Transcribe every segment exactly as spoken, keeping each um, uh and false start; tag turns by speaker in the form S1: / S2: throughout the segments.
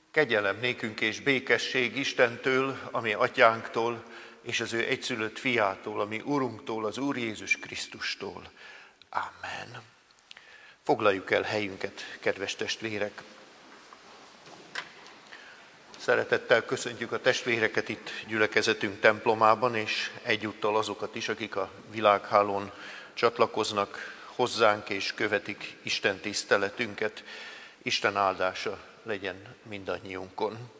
S1: Kegyelem nékünk és békesség Istentől, ami atyánktól, és az ő egyszülött fiától, ami Urunktól, az Úr Jézus Krisztustól. Amen. Foglaljuk el helyünket, kedves testvérek! Szeretettel köszöntjük a testvéreket itt gyülekezetünk templomában, és egyúttal azokat is, akik a világhálón csatlakoznak hozzánk és követik Isten tiszteletünket. Isten áldása legyen mindannyiunkon.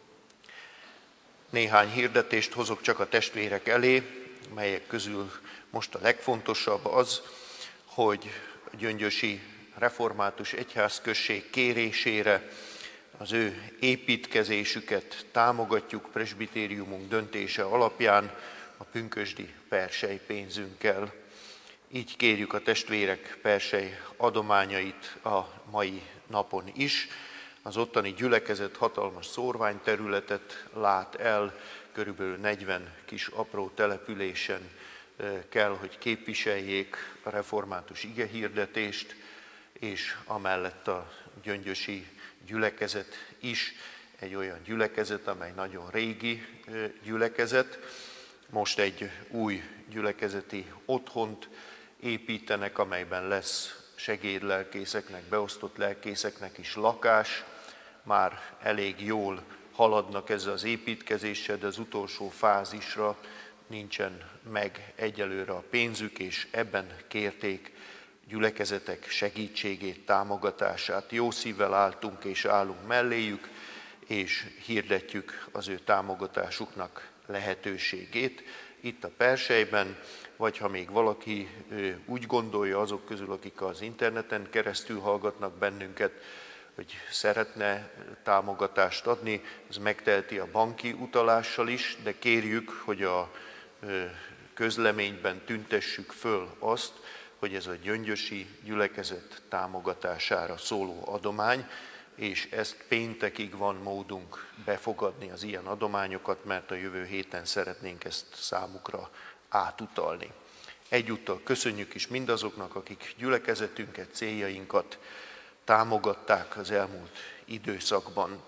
S1: Néhány hirdetést hozok csak a testvérek elé, melyek közül most a legfontosabb az, hogy a Gyöngyösi Református Egyházközség kérésére az ő építkezésüket támogatjuk presbitériumunk döntése alapján a pünkösdi persely pénzünkkel. Így kérjük a testvérek persely adományait a mai napon is. Az ottani gyülekezet hatalmas szórványterületet lát el, körülbelül negyven kis apró településen kell, hogy képviseljék a református igehirdetést, és amellett a gyöngyösi gyülekezet is egy olyan gyülekezet, amely nagyon régi gyülekezet. Most egy új gyülekezeti otthont építenek, amelyben lesz segédlelkészeknek, beosztott lelkészeknek is lakás. Már elég jól haladnak ezzel az építkezéssel, de az utolsó fázisra nincsen meg egyelőre a pénzük, és ebben kérték gyülekezetek segítségét, támogatását. Jó szívvel álltunk és állunk melléjük, és hirdetjük az ő támogatásuknak lehetőségét itt a perselyben, vagy ha még valaki úgy gondolja azok közül, akik az interneten keresztül hallgatnak bennünket, hogy szeretne támogatást adni, ez megteheti a banki utalással is, de kérjük, hogy a közleményben tüntessük föl azt, hogy ez a gyöngyösi gyülekezet támogatására szóló adomány, és ezt péntekig van módunk befogadni az ilyen adományokat, mert a jövő héten szeretnénk ezt számukra átutalni. Egyúttal köszönjük is mindazoknak, akik gyülekezetünket, céljainkat támogatták az elmúlt időszakban.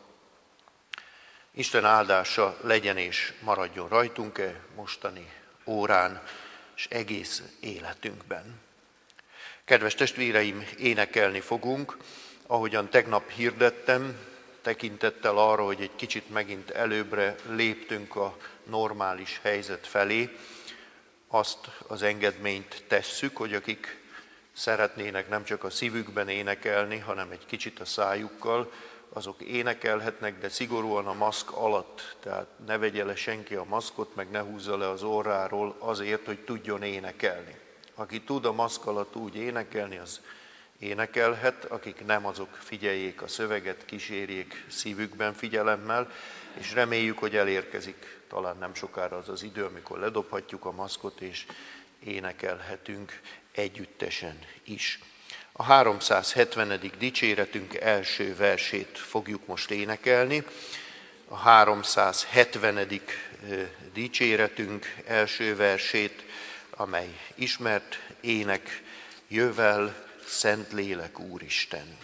S1: Isten áldása legyen és maradjon rajtunk-e mostani órán és egész életünkben. Kedves testvéreim, énekelni fogunk, ahogyan tegnap hirdettem, tekintettel arra, hogy egy kicsit megint előbbre léptünk a normális helyzet felé, azt az engedményt tesszük, hogy akik szeretnének nem csak a szívükben énekelni, hanem egy kicsit a szájukkal, azok énekelhetnek, de szigorúan a maszk alatt, tehát ne vegye le senki a maszkot, meg ne húzza le az orráról azért, hogy tudjon énekelni. Aki tud a maszk alatt úgy énekelni, az énekelhet, akik nem, azok figyeljék a szöveget, kísérjék szívükben figyelemmel, és reméljük, hogy elérkezik talán nem sokára az az idő, amikor ledobhatjuk a maszkot, és énekelhetünk együttesen is. A háromszázhetvenedik dicséretünk első versét fogjuk most énekelni. A háromszázhetvenedik dicséretünk első versét, amely ismert ének, jövel, Szentlélek Úristen.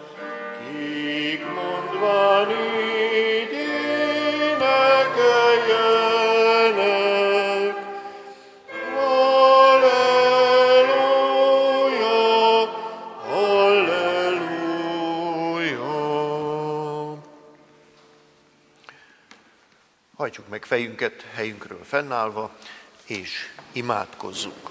S2: Mondván így énekeljen,
S1: Hajtsuk meg fejünket helyünkről fennállva, és imádkozzunk.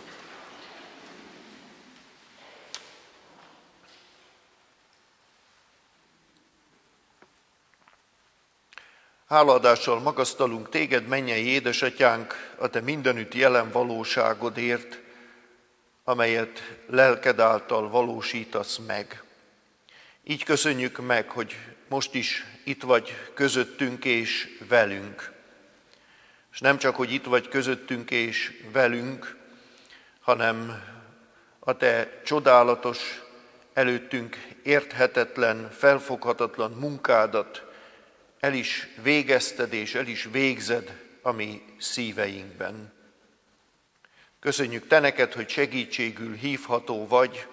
S1: Hálaadással magasztalunk téged, mennyei édesatyánk, a te mindenütt jelen valóságodért, amelyet lelked által valósítasz meg. Így köszönjük meg, hogy most is itt vagy közöttünk és velünk. És nem csak, hogy itt vagy közöttünk és velünk, hanem a te csodálatos, előttünk érthetetlen, felfoghatatlan munkádat el is végezted és el is végzed a mi szíveinkben. Köszönjük te neked, hogy segítségül hívható vagy,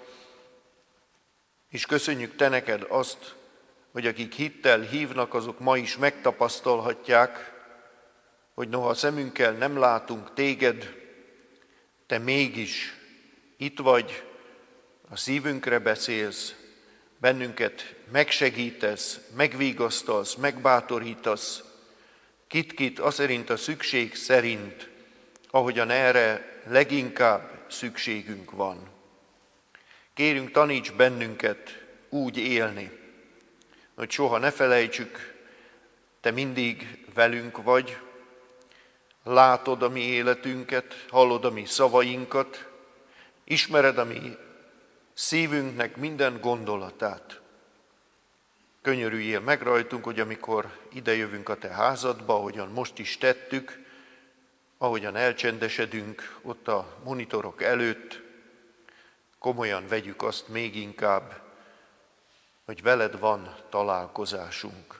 S1: és köszönjük te neked azt, hogy akik hittel hívnak, azok ma is megtapasztalhatják, hogy noha szemünkkel nem látunk téged, te mégis itt vagy, a szívünkre beszélsz, bennünket megsegítesz, megvigasztalsz, megbátorítasz, kit-kit az szerint a szükség szerint, ahogyan erre leginkább szükségünk van. Kérünk, taníts bennünket úgy élni, hogy soha ne felejtsük, te mindig velünk vagy, látod a mi életünket, hallod a mi szavainkat, ismered a mi szívünknek minden gondolatát. Könyörüljél meg rajtunk, hogy amikor idejövünk a te házadba, ahogyan most is tettük, ahogyan elcsendesedünk ott a monitorok előtt, komolyan vegyük azt még inkább, hogy veled van találkozásunk.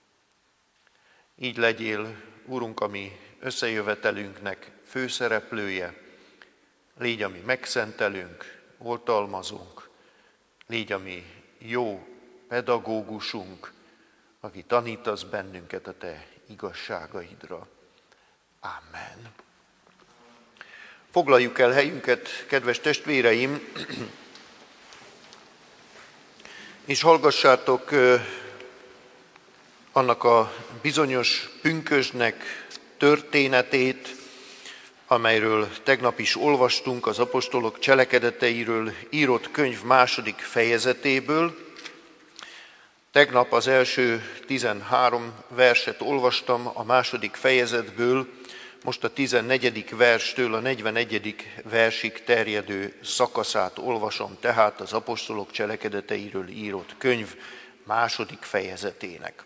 S1: Így legyél, Úrunk, a mi összejövetelünknek főszereplője, légy a mi megszentelőnk, oltalmazunk, légy a mi jó pedagógusunk, aki tanítasz bennünket a te igazságaidra. Amen. Foglaljuk el helyünket, kedves testvéreim, és hallgassátok annak a bizonyos pünkösdnek történetét, amelyről tegnap is olvastunk az apostolok cselekedeteiről írott könyv második fejezetéből. Tegnap az első tizenhárom verset olvastam a második fejezetből, most a tizennegyedik verstől a negyvenegyedik versig terjedő szakaszát olvasom, tehát az apostolok cselekedeteiről írott könyv második fejezetének.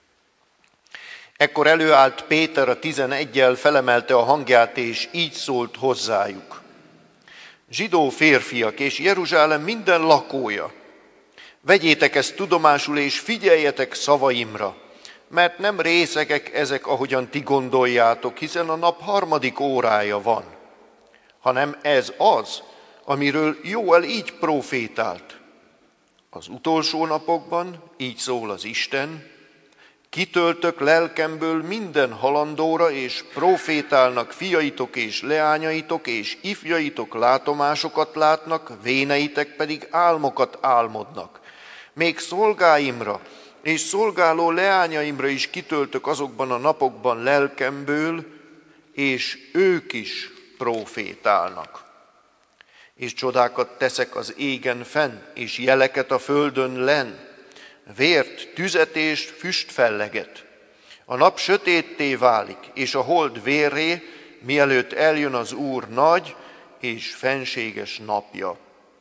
S1: Ekkor előállt Péter a tizeneggyel, felemelte a hangját, és így szólt hozzájuk. Zsidó férfiak és Jeruzsálem minden lakója, vegyétek ezt tudomásul, és figyeljetek szavaimra, mert nem részegek ezek, ahogyan ti gondoljátok, hiszen a nap harmadik órája van, hanem ez az, amiről Jóel így profétált. Az utolsó napokban, így szól az Isten, kitöltök lelkemből minden halandóra, és profétálnak fiaitok és leányaitok, és ifjaitok látomásokat látnak, véneitek pedig álmokat álmodnak. Még szolgáimra és szolgáló leányaimra is kitöltök azokban a napokban lelkemből, és ők is profétálnak. És csodákat teszek az égen fenn, és jeleket a földön lenn, vért, tüzet és füstfelleget. A nap sötétté válik, és a hold vérré, mielőtt eljön az Úr nagy és fenséges napja.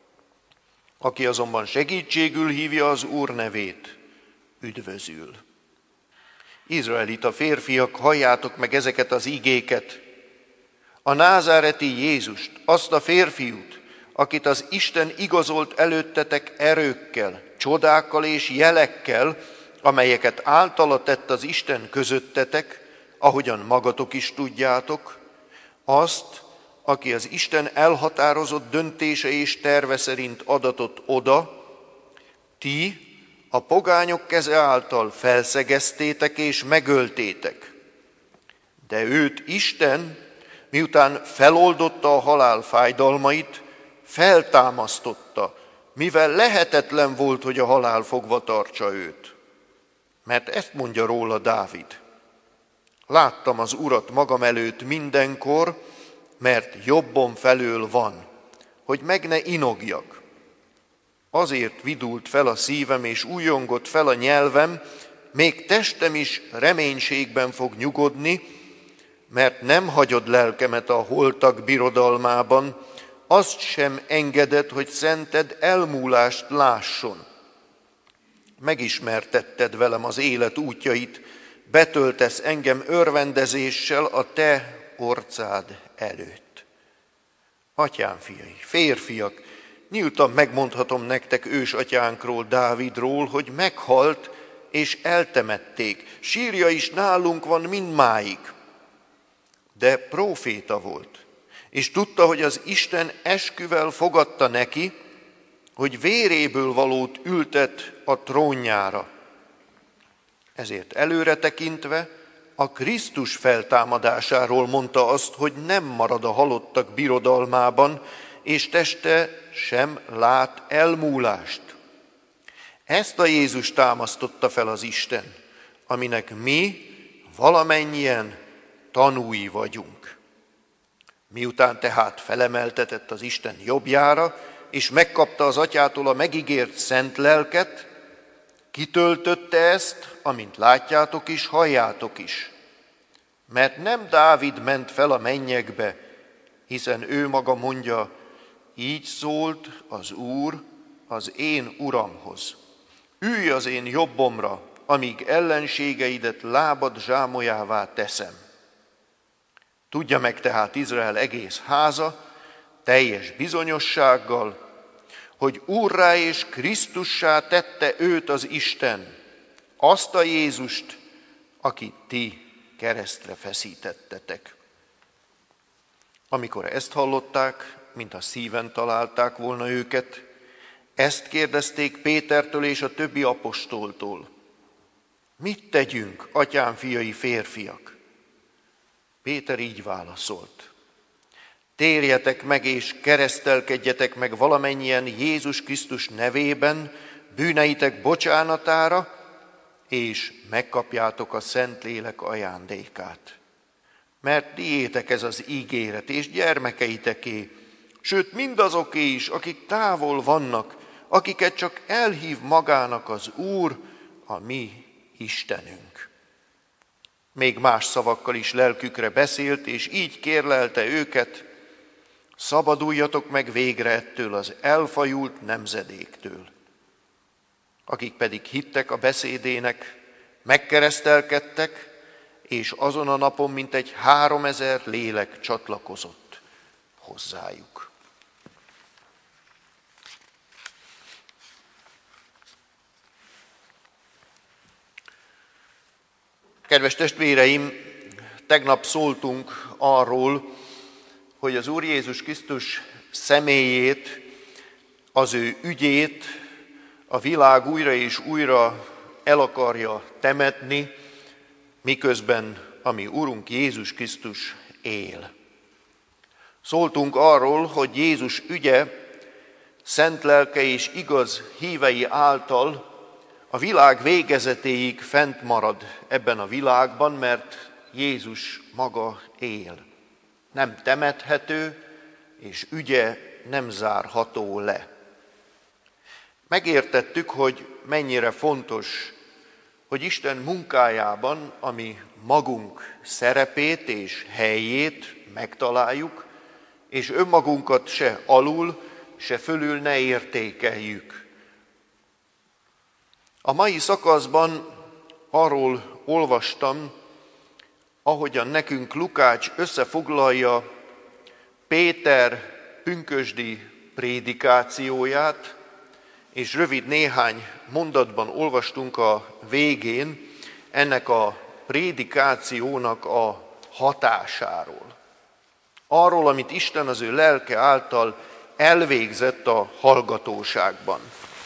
S1: Aki azonban segítségül hívja az Úr nevét, üdvözül. Izraelita férfiak, halljátok meg ezeket az igéket. A názáreti Jézust, azt a férfiút, akit az Isten igazolt előttetek erőkkel, csodákkal és jelekkel, amelyeket általa tett az Isten közöttetek, ahogyan magatok is tudjátok, azt, aki az Isten elhatározott döntése és terve szerint adatott oda, ti a pogányok keze által felszegeztétek és megöltétek. De őt Isten, miután feloldotta a halál fájdalmait, feltámasztotta, mivel lehetetlen volt, hogy a halál fogva tartsa őt. Mert ezt mondja róla Dávid. Láttam az Urat magam előtt mindenkor, mert jobbom felől van, hogy meg ne inogjak. Azért vidult fel a szívem, és újongott fel a nyelvem, még testem is reménységben fog nyugodni, mert nem hagyod lelkemet a holtak birodalmában, azt sem engeded, hogy szented elmúlást lásson. Megismertetted velem az élet útjait, betöltesz engem örvendezéssel a te orcád előtt. Atyám fiai, férfiak, nyíltan megmondhatom nektek ősatyánkról, Dávidról, hogy meghalt és eltemették, sírja is nálunk van mindmáig. De próféta volt, és tudta, hogy az Isten esküvel fogadta neki, hogy véréből valót ültet a trónjára. Ezért előre tekintve a Krisztus feltámadásáról mondta azt, hogy nem marad a halottak birodalmában, és teste sem lát elmúlást. Ezt a Jézus támasztotta fel az Isten, aminek mi valamennyien tanúi vagyunk. Miután tehát felemeltetett az Isten jobbjára, és megkapta az Atyától a megígért szent lelket, kitöltötte ezt, amint látjátok is, halljátok is. Mert nem Dávid ment fel a mennyekbe, hiszen ő maga mondja, így szólt az Úr az én Uramhoz. Ülj az én jobbomra, amíg ellenségeidet lábad zsámolyává teszem. Tudja meg tehát Izrael egész háza, teljes bizonyossággal, hogy Úrrá és Krisztussá tette őt az Isten, azt a Jézust, akit ti keresztre feszítettetek. Amikor ezt hallották, mintha szíven találták volna őket, ezt kérdezték Pétertől és a többi apostoltól. Mit tegyünk, atyám fiai férfiak? Péter így válaszolt. Térjetek meg és keresztelkedjetek meg valamennyien Jézus Krisztus nevében bűneitek bocsánatára, és megkapjátok a Szentlélek ajándékát. Mert tiétek ez az ígéret, és gyermekeiteké, sőt mindazoké is, akik távol vannak, akiket csak elhív magának az Úr, a mi Istenünk. Még más szavakkal is lelkükre beszélt, és így kérlelte őket, szabaduljatok meg végre ettől az elfajult nemzedéktől. Akik pedig hittek a beszédének, megkeresztelkedtek, és azon a napon mintegy háromezer lélek csatlakozott hozzájuk. Kedves testvéreim, tegnap szóltunk arról, hogy az Úr Jézus Krisztus személyét, az ő ügyét a világ újra és újra el akarja temetni, miközben a mi Urunk Jézus Krisztus él. Szóltunk arról, hogy Jézus ügye, szent lelke és igaz hívei által a világ végezetéig fent marad ebben a világban, mert Jézus maga él. Nem temethető, és ügye nem zárható le. Megértettük, hogy mennyire fontos, hogy Isten munkájában, ami magunk szerepét és helyét megtaláljuk, és önmagunkat se alul, se fölül ne értékeljük. A mai szakaszban arról olvastam, ahogyan nekünk Lukács összefoglalja Péter pünkösdi prédikációját, és rövid néhány mondatban olvastunk a végén ennek a prédikációnak a hatásáról. Arról, amit Isten az ő lelke által elvégzett a hallgatóságban.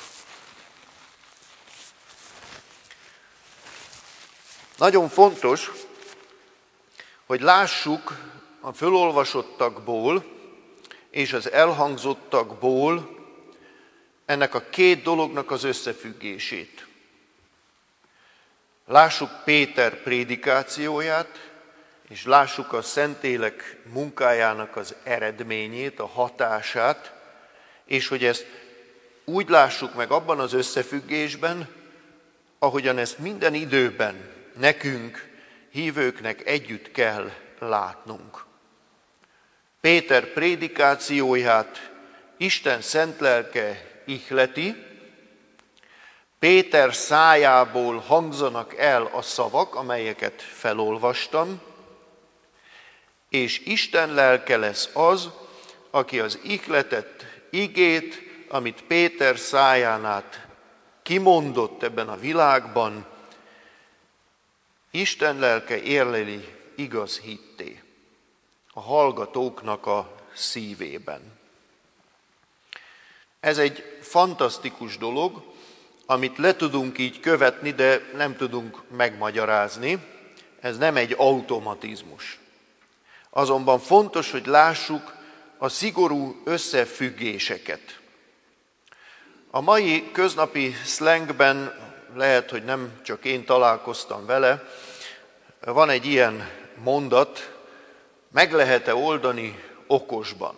S1: Nagyon fontos, hogy lássuk a fölolvasottakból és az elhangzottakból ennek a két dolognak az összefüggését. Lássuk Péter prédikációját, és lássuk a Szentlélek munkájának az eredményét, a hatását, és hogy ezt úgy lássuk meg abban az összefüggésben, ahogyan ezt minden időben nekünk, hívőknek együtt kell látnunk. Péter prédikációját Isten szent lelke ihleti, Péter szájából hangzanak el a szavak, amelyeket felolvastam, és Isten lelke lesz az, aki az ihletett igét, amit Péter száján át kimondott ebben a világban, Isten lelke érleli igaz hitté a hallgatóknak a szívében. Ez egy fantasztikus dolog, amit le tudunk így követni, de nem tudunk megmagyarázni. Ez nem egy automatizmus. Azonban fontos, hogy lássuk a szigorú összefüggéseket. A mai köznapi szlengben, lehet, hogy nem csak én találkoztam vele, van egy ilyen mondat, meg lehet-e oldani okosban?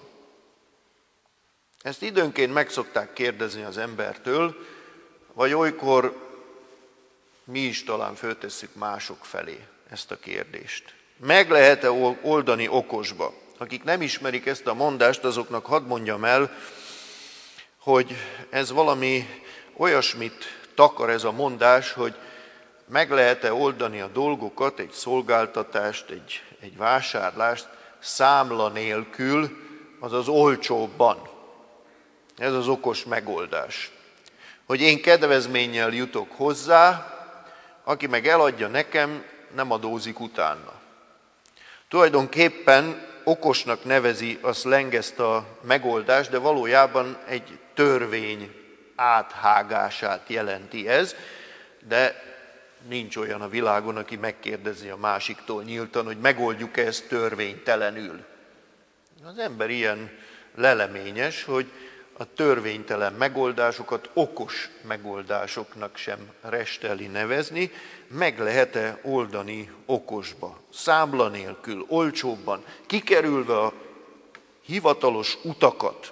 S1: Ezt időnként meg szokták kérdezni az embertől, vagy olykor mi is talán föltesszük mások felé ezt a kérdést. Meg lehet-e oldani okosba? Akik nem ismerik ezt a mondást, azoknak hadd mondjam el, hogy ez valami olyasmit takar ez a mondás, hogy meg lehet-e oldani a dolgokat, egy szolgáltatást, egy, egy vásárlást számla nélkül, azaz olcsóbban. Ez az okos megoldás. Hogy én kedvezménnyel jutok hozzá, aki meg eladja nekem, nem adózik utána. Tulajdonképpen okosnak nevezi a szleng ezt a megoldást, de valójában egy törvény áthágását jelenti ez, de nincs olyan a világon, aki megkérdezi a másiktól nyíltan, hogy megoldjuk-e ezt törvénytelenül. Az ember ilyen leleményes, hogy a törvénytelen megoldásokat okos megoldásoknak sem resteli nevezni, meg lehet-e oldani okosba, számla nélkül, olcsóbban, kikerülve a hivatalos utakat.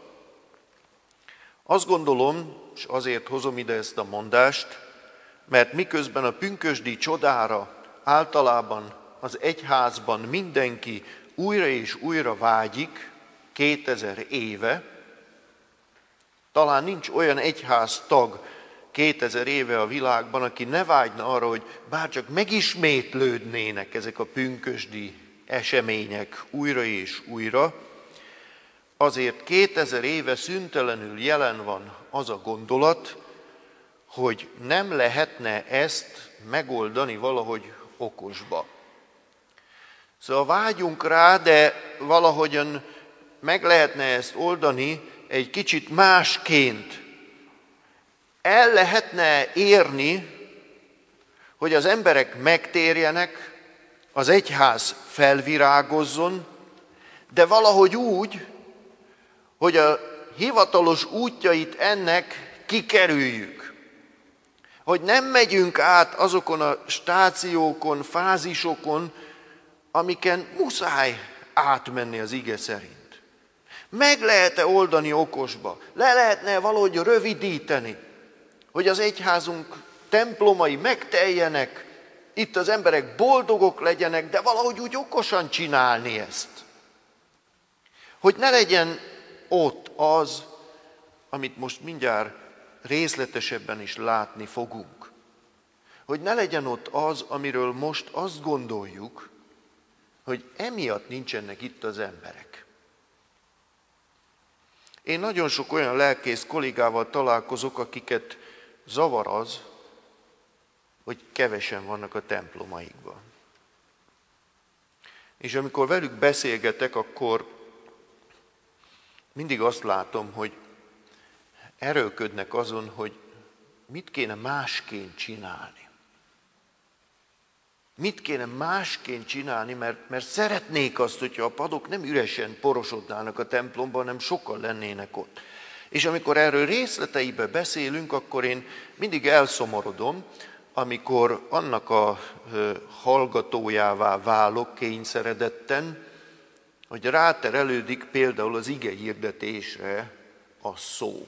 S1: Azt gondolom, és azért hozom ide ezt a mondást, mert miközben a pünkösdi csodára általában az egyházban mindenki újra és újra vágyik, kétezer éve, talán nincs olyan egyháztag kétezer éve a világban, aki ne vágyna arra, hogy bárcsak megismétlődnének ezek a pünkösdi események újra és újra, azért kétezer éve szüntelenül jelen van az a gondolat, hogy nem lehetne ezt megoldani valahogy okosba. Szóval vágyunk rá, de valahogyan meg lehetne ezt oldani egy kicsit másként. El lehetne érni, hogy az emberek megtérjenek, az egyház felvirágozzon, de valahogy úgy, hogy a hivatalos útjait ennek kikerüljük. Hogy nem megyünk át azokon a stációkon, fázisokon, amiken muszáj átmenni az ige szerint. Meg lehet-e oldani okosba? Le lehetne valahogy rövidíteni, hogy az egyházunk templomai megteljenek, itt az emberek boldogok legyenek, de valahogy úgy okosan csinálni ezt. Hogy ne legyen ott az, amit most mindjárt részletesebben is látni fogunk. Hogy ne legyen ott az, amiről most azt gondoljuk, hogy emiatt nincsenek itt az emberek. Én nagyon sok olyan lelkész kollégával találkozok, akiket zavar az, hogy kevesen vannak a templomaikban. És amikor velük beszélgetek, akkor mindig azt látom, hogy erőlködnek azon, hogy mit kéne másként csinálni. Mit kéne másként csinálni, mert, mert szeretnék azt, hogyha a padok nem üresen porosodnának a templomban, hanem sokan lennének ott. És amikor erről részleteiben beszélünk, akkor én mindig elszomorodom, amikor annak a hallgatójává válok kényszeredetten, hogy ráterelődik például az ige hirdetésre a szó.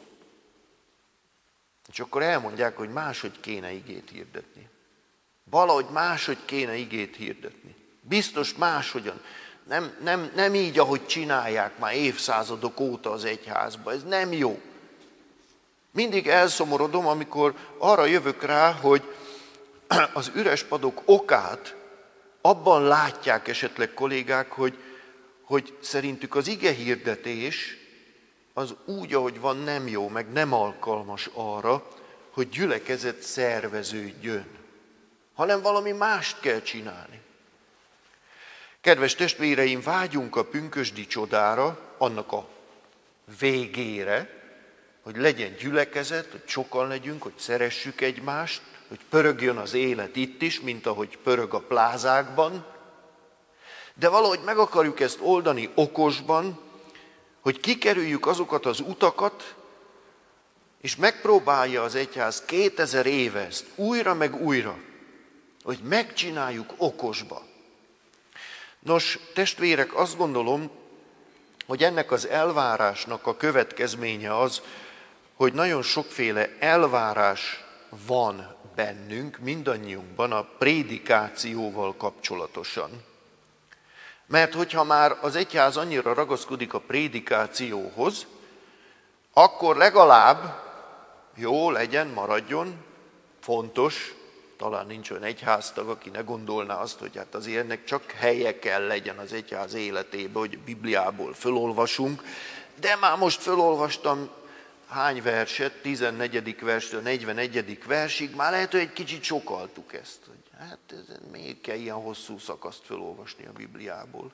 S1: És akkor elmondják, hogy máshogy kéne igét hirdetni. Valahogy máshogy kéne igét hirdetni. Biztos máshogyan. Nem, nem, nem így, ahogy csinálják már évszázadok óta az egyházba. Ez nem jó. Mindig elszomorodom, amikor arra jövök rá, hogy az üres padok okát abban látják esetleg kollégák, hogy, hogy szerintük az ige hirdetés az úgy, ahogy van, nem jó, meg nem alkalmas arra, hogy gyülekezet szerveződjön, hanem valami mást kell csinálni. Kedves testvéreim, vágyunk a pünkösdi csodára, annak a végére, hogy legyen gyülekezet, hogy sokan legyünk, hogy szeressük egymást, hogy pörögjön az élet itt is, mint ahogy pörög a plázákban, de valahogy meg akarjuk ezt oldani okosban, hogy kikerüljük azokat az utakat, és megpróbálja az egyház kétezer éve ezt újra meg újra, hogy megcsináljuk okosba. Nos, testvérek, azt gondolom, hogy ennek az elvárásnak a következménye az, hogy nagyon sokféle elvárás van bennünk, mindannyiunkban a prédikációval kapcsolatosan. Mert hogyha már az egyház annyira ragaszkodik a prédikációhoz, akkor legalább jó legyen, maradjon, fontos, talán nincs olyan egyháztag, aki ne gondolná azt, hogy hát azért ennek csak helye kell legyen az egyház életében, hogy Bibliából fölolvasunk, de már most fölolvastam hány verset, tizennegyedik verstől negyvenegyedik versig, már lehet, hogy egy kicsit sokaltuk ezt. Hogy hát ez, miért kell ilyen hosszú szakaszt fölolvasni a Bibliából?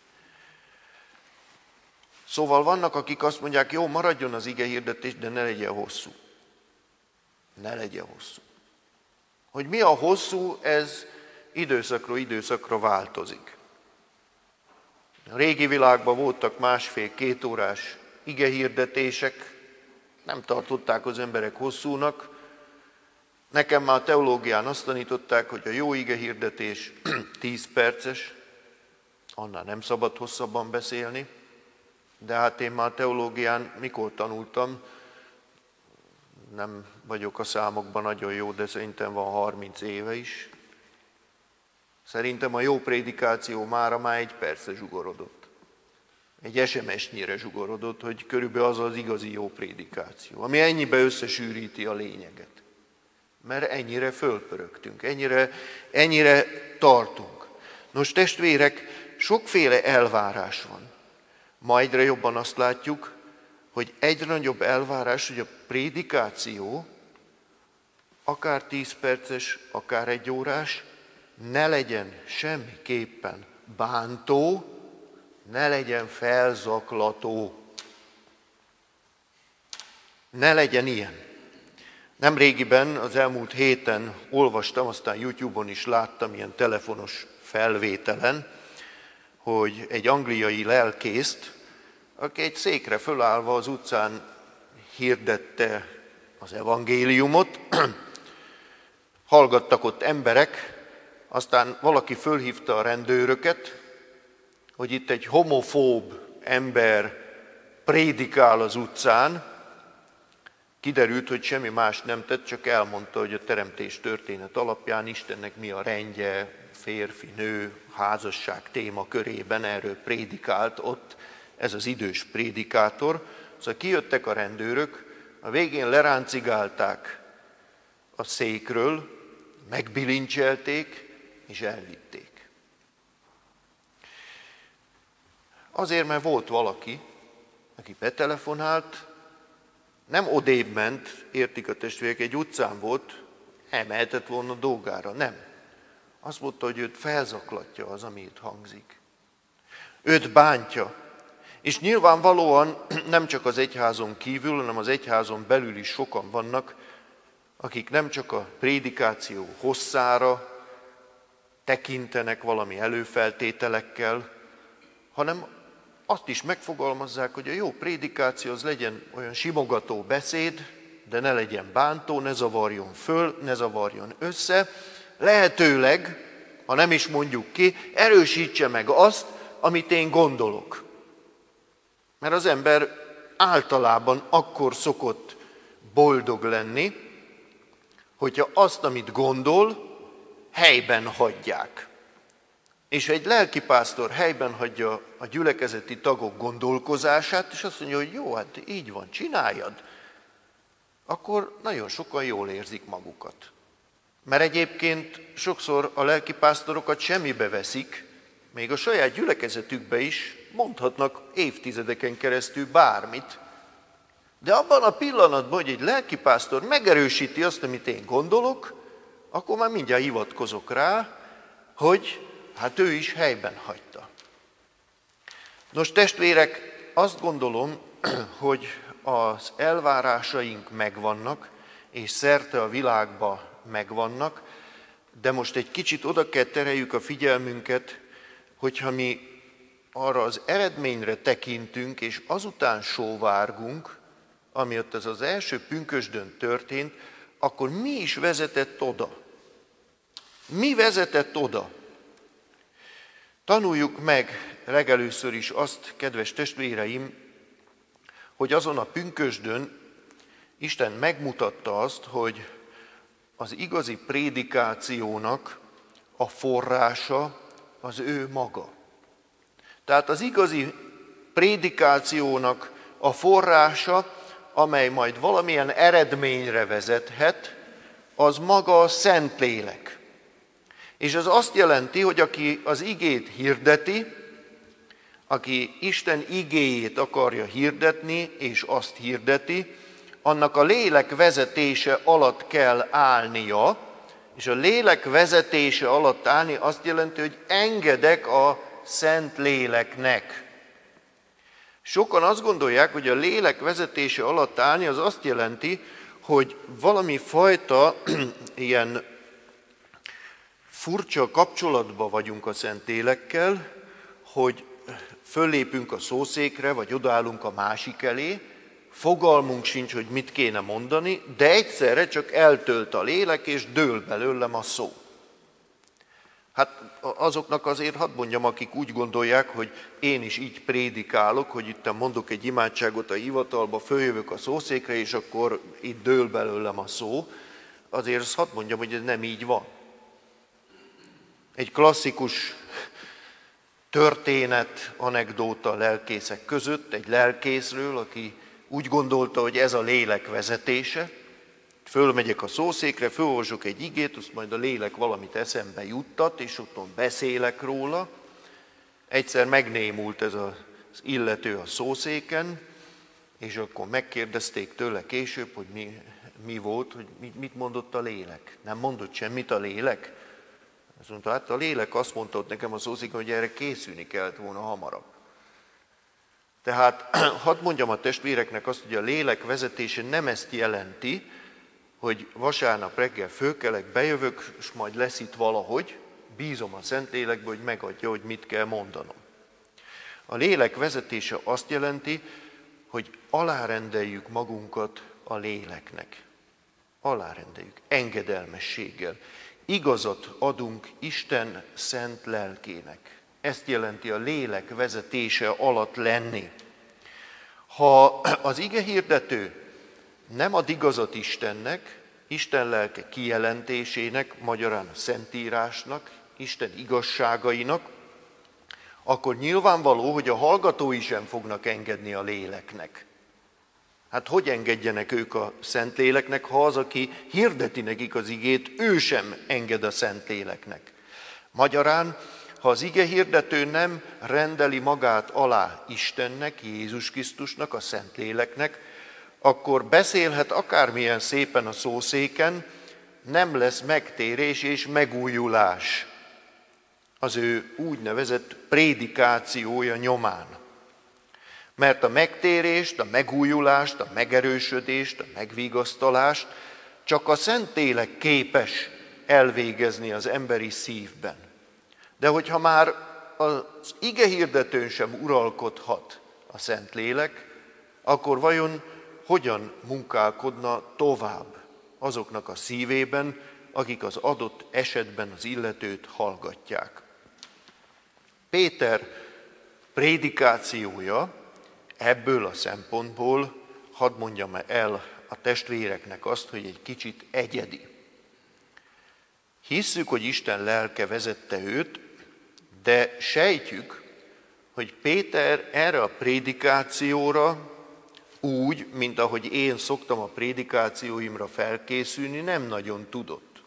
S1: Szóval vannak, akik azt mondják, jó, maradjon az ige hirdetés, de ne legyen hosszú. Ne legyen hosszú. Hogy mi a hosszú, ez időszakról időszakra változik. A régi világban voltak másfél-két órás igehirdetések, nem tartották az emberek hosszúnak. Nekem már a teológián azt tanították, hogy a jó igehirdetés tíz perces, annál nem szabad hosszabban beszélni, de hát én már a teológián mikor tanultam, nem vagyok a számokban nagyon jó, de szerintem van harminc éve is. Szerintem a jó prédikáció mára már egy percre zsugorodott. Egy es em es-nyire zsugorodott, hogy körülbelül az az igazi jó prédikáció, ami ennyibe összesűríti a lényeget. Mert ennyire fölpörögtünk, ennyire, ennyire tartunk. Nos, testvérek, sokféle elvárás van. Ma egyre jobban azt látjuk, hogy egyre nagyobb elvárás, hogy a prédikáció, akár tíz perces, akár egy órás, ne legyen semmiképpen bántó, ne legyen felzaklató. Ne legyen ilyen. Nemrégiben, az elmúlt héten olvastam, aztán YouTube-on is láttam ilyen telefonos felvételen, hogy egy angliai lelkészt, aki egy székre fölállva az utcán hirdette az evangéliumot, hallgattak ott emberek, aztán valaki fölhívta a rendőröket, hogy itt egy homofób ember prédikál az utcán. Kiderült, hogy semmi más nem tett, csak elmondta, hogy a teremtés történet alapján Istennek mi a rendje, férfi, nő, házasság téma körében, erről prédikált ott ez az idős prédikátor. Szóval kijöttek a rendőrök, a végén leráncigálták a székről, megbilincselték és elvitték. Azért, mert volt valaki, aki betelefonált, nem odébb ment, értik a testvérek, egy utcán volt, elmehetett volna dolgára, nem. Azt mondta, hogy őt felzaklatja az, ami itt hangzik. Őt bántja. És nyilvánvalóan nem csak az egyházon kívül, hanem az egyházon belül is sokan vannak, akik nem csak a prédikáció hosszára tekintenek valami előfeltételekkel, hanem azt is megfogalmazzák, hogy a jó prédikáció az legyen olyan simogató beszéd, de ne legyen bántó, ne zavarjon föl, ne zavarjon össze. Lehetőleg, ha nem is mondjuk ki, erősítse meg azt, amit én gondolok. Mert az ember általában akkor szokott boldog lenni, hogyha azt, amit gondol, helyben hagyják. És egy lelkipásztor helyben hagyja a gyülekezeti tagok gondolkozását, és azt mondja, hogy jó, hát így van, csináljad, akkor nagyon sokan jól érzik magukat. Mert egyébként sokszor a lelkipásztorokat semmibe veszik, még a saját gyülekezetükbe is mondhatnak évtizedeken keresztül bármit, de abban a pillanatban, hogy egy lelkipásztor megerősíti azt, amit én gondolok, akkor már mindjárt hivatkozok rá, hogy hát ő is helyben hagyta. Nos, testvérek, azt gondolom, hogy az elvárásaink megvannak, és szerte a világba megvannak, de most egy kicsit oda kell tereljük a figyelmünket, hogyha mi arra az eredményre tekintünk, és azután sóvárgunk, ami ott az az első pünkösdön történt, akkor mi is vezetett oda? Mi vezetett oda? Tanuljuk meg legelőször is azt, kedves testvéreim, hogy azon a pünkösdön Isten megmutatta azt, hogy az igazi prédikációnak a forrása az ő maga. Tehát az igazi prédikációnak a forrása, amely majd valamilyen eredményre vezethet, az maga a Szentlélek. És ez azt jelenti, hogy aki az igét hirdeti, aki Isten igéjét akarja hirdetni, és azt hirdeti, annak a lélek vezetése alatt kell állnia, és a lélek vezetése alatt állni azt jelenti, hogy engedek a Szent Léleknek. Sokan azt gondolják, hogy a lélek vezetése alatt állni az azt jelenti, hogy valami fajta ilyen furcsa kapcsolatban vagyunk a Szentlélekkel, hogy föllépünk a szószékre, vagy odaállunk a másik elé, fogalmunk sincs, hogy mit kéne mondani, de egyszerre csak eltölt a lélek, és dől belőlem a szó. Hát azoknak azért hadd mondjam, akik úgy gondolják, hogy én is így prédikálok, hogy itt mondok egy imádságot a hivatalba, följövök a szószékre, és akkor itt dől belőlem a szó, azért azt hadd mondjam, hogy ez nem így van. Egy klasszikus történet, anekdóta lelkészek között, egy lelkészről, aki úgy gondolta, hogy ez a lélek vezetése, fölmegyek a szószékre, fölolvasok egy igét, azt majd a lélek valamit eszembe juttat, és otthon beszélek róla. Egyszer megnémult ez az illető a szószéken, és akkor megkérdezték tőle később, hogy mi, mi volt, hogy mit mondott a lélek. Nem mondott semmit a lélek? Azt mondta, hát a lélek azt mondta ott nekem a szószéken, hogy erre készülni kellett volna hamarabb. Tehát hadd mondjam a testvéreknek azt, hogy a lélek vezetése nem ezt jelenti, hogy vasárnap reggel fölkelek, bejövök, és majd lesz itt valahogy, bízom a Szentlélekbe, hogy megadja, hogy mit kell mondanom. A lélek vezetése azt jelenti, hogy alárendeljük magunkat a léleknek. Alárendeljük, engedelmességgel. Igazat adunk Isten szent lelkének. Ezt jelenti a lélek vezetése alatt lenni. Ha az igehirdető nem ad igazat Istennek, Isten lelke kijelentésének, magyarán a Szentírásnak, Isten igazságainak, akkor nyilvánvaló, hogy a hallgatói sem fognak engedni a léleknek. Hát hogy engedjenek ők a Szentléleknek, ha az, aki hirdeti nekik az igét, ő sem enged a Szentléleknek. Magyarán, ha az igehirdető nem rendeli magát alá Istennek, Jézus Krisztusnak, a Szentléleknek, akkor beszélhet akármilyen szépen a szószéken, nem lesz megtérés és megújulás az ő úgynevezett prédikációja nyomán. Mert a megtérést, a megújulást, a megerősödést, a megvigasztalást csak a Szentlélek képes elvégezni az emberi szívben. De hogyha már az igehirdetőn sem uralkodhat a Szentlélek, akkor vajon hogyan munkálkodna tovább azoknak a szívében, akik az adott esetben az illetőt hallgatják. Péter prédikációja ebből a szempontból, hadd mondjam el a testvéreknek azt, hogy egy kicsit egyedi. Hisszük, hogy Isten lelke vezette őt, de sejtjük, hogy Péter erre a prédikációra úgy, mint ahogy én szoktam a prédikációimra felkészülni, nem nagyon tudott.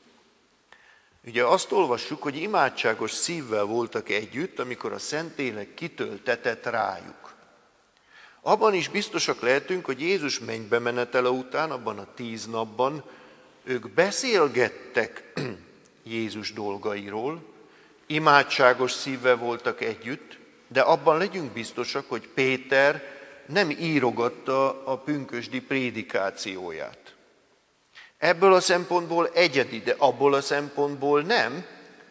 S1: Ugye azt olvassuk, hogy imádságos szívvel voltak együtt, amikor a Szentlélek kitöltetett rájuk. Abban is biztosak lehetünk, hogy Jézus mennybe menetele után, abban a tíz napban ők beszélgettek Jézus dolgairól, imádságos szívvel voltak együtt, de abban legyünk biztosak, hogy Péter nem írogatta a pünkösdi prédikációját. Ebből a szempontból egyedi, de abból a szempontból nem,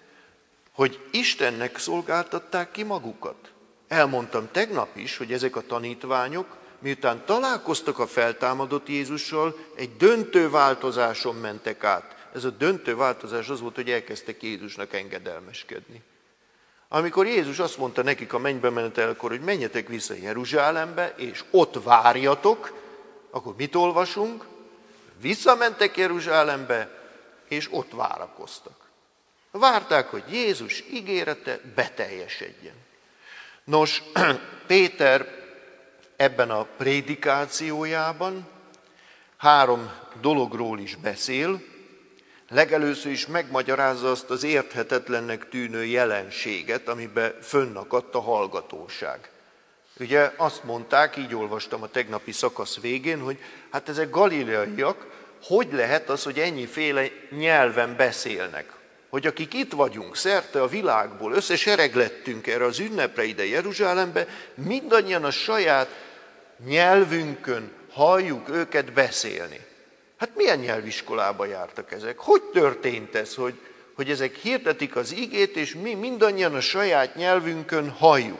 S1: hogy Istennek szolgáltatták ki magukat. Elmondtam tegnap is, hogy ezek a tanítványok, miután találkoztak a feltámadott Jézussal, egy döntő változáson mentek át. Ez a döntő változás az volt, hogy elkezdtek Jézusnak engedelmeskedni. Amikor Jézus azt mondta nekik a mennybe menetelkor, hogy menjetek vissza Jeruzsálembe, és ott várjatok, akkor mit olvasunk? Visszamentek Jeruzsálembe, és ott várakoztak. Várták, hogy Jézus ígérete beteljesedjen. Nos, Péter ebben a prédikációjában három dologról is beszél. Legelőször is megmagyarázza azt az érthetetlennek tűnő jelenséget, amiben fönnakadt a hallgatóság. Ugye azt mondták, így olvastam a tegnapi szakasz végén, hogy hát ezek galileaiak, hogy lehet az, hogy ennyiféle nyelven beszélnek? Hogy akik itt vagyunk, szerte a világból, összesereglettünk erre az ünnepre ide Jeruzsálembe, mindannyian a saját nyelvünkön halljuk őket beszélni. Hát milyen nyelviskolába jártak ezek? Hogy történt ez, hogy, hogy ezek hirdetik az igét, és mi mindannyian a saját nyelvünkön halljuk?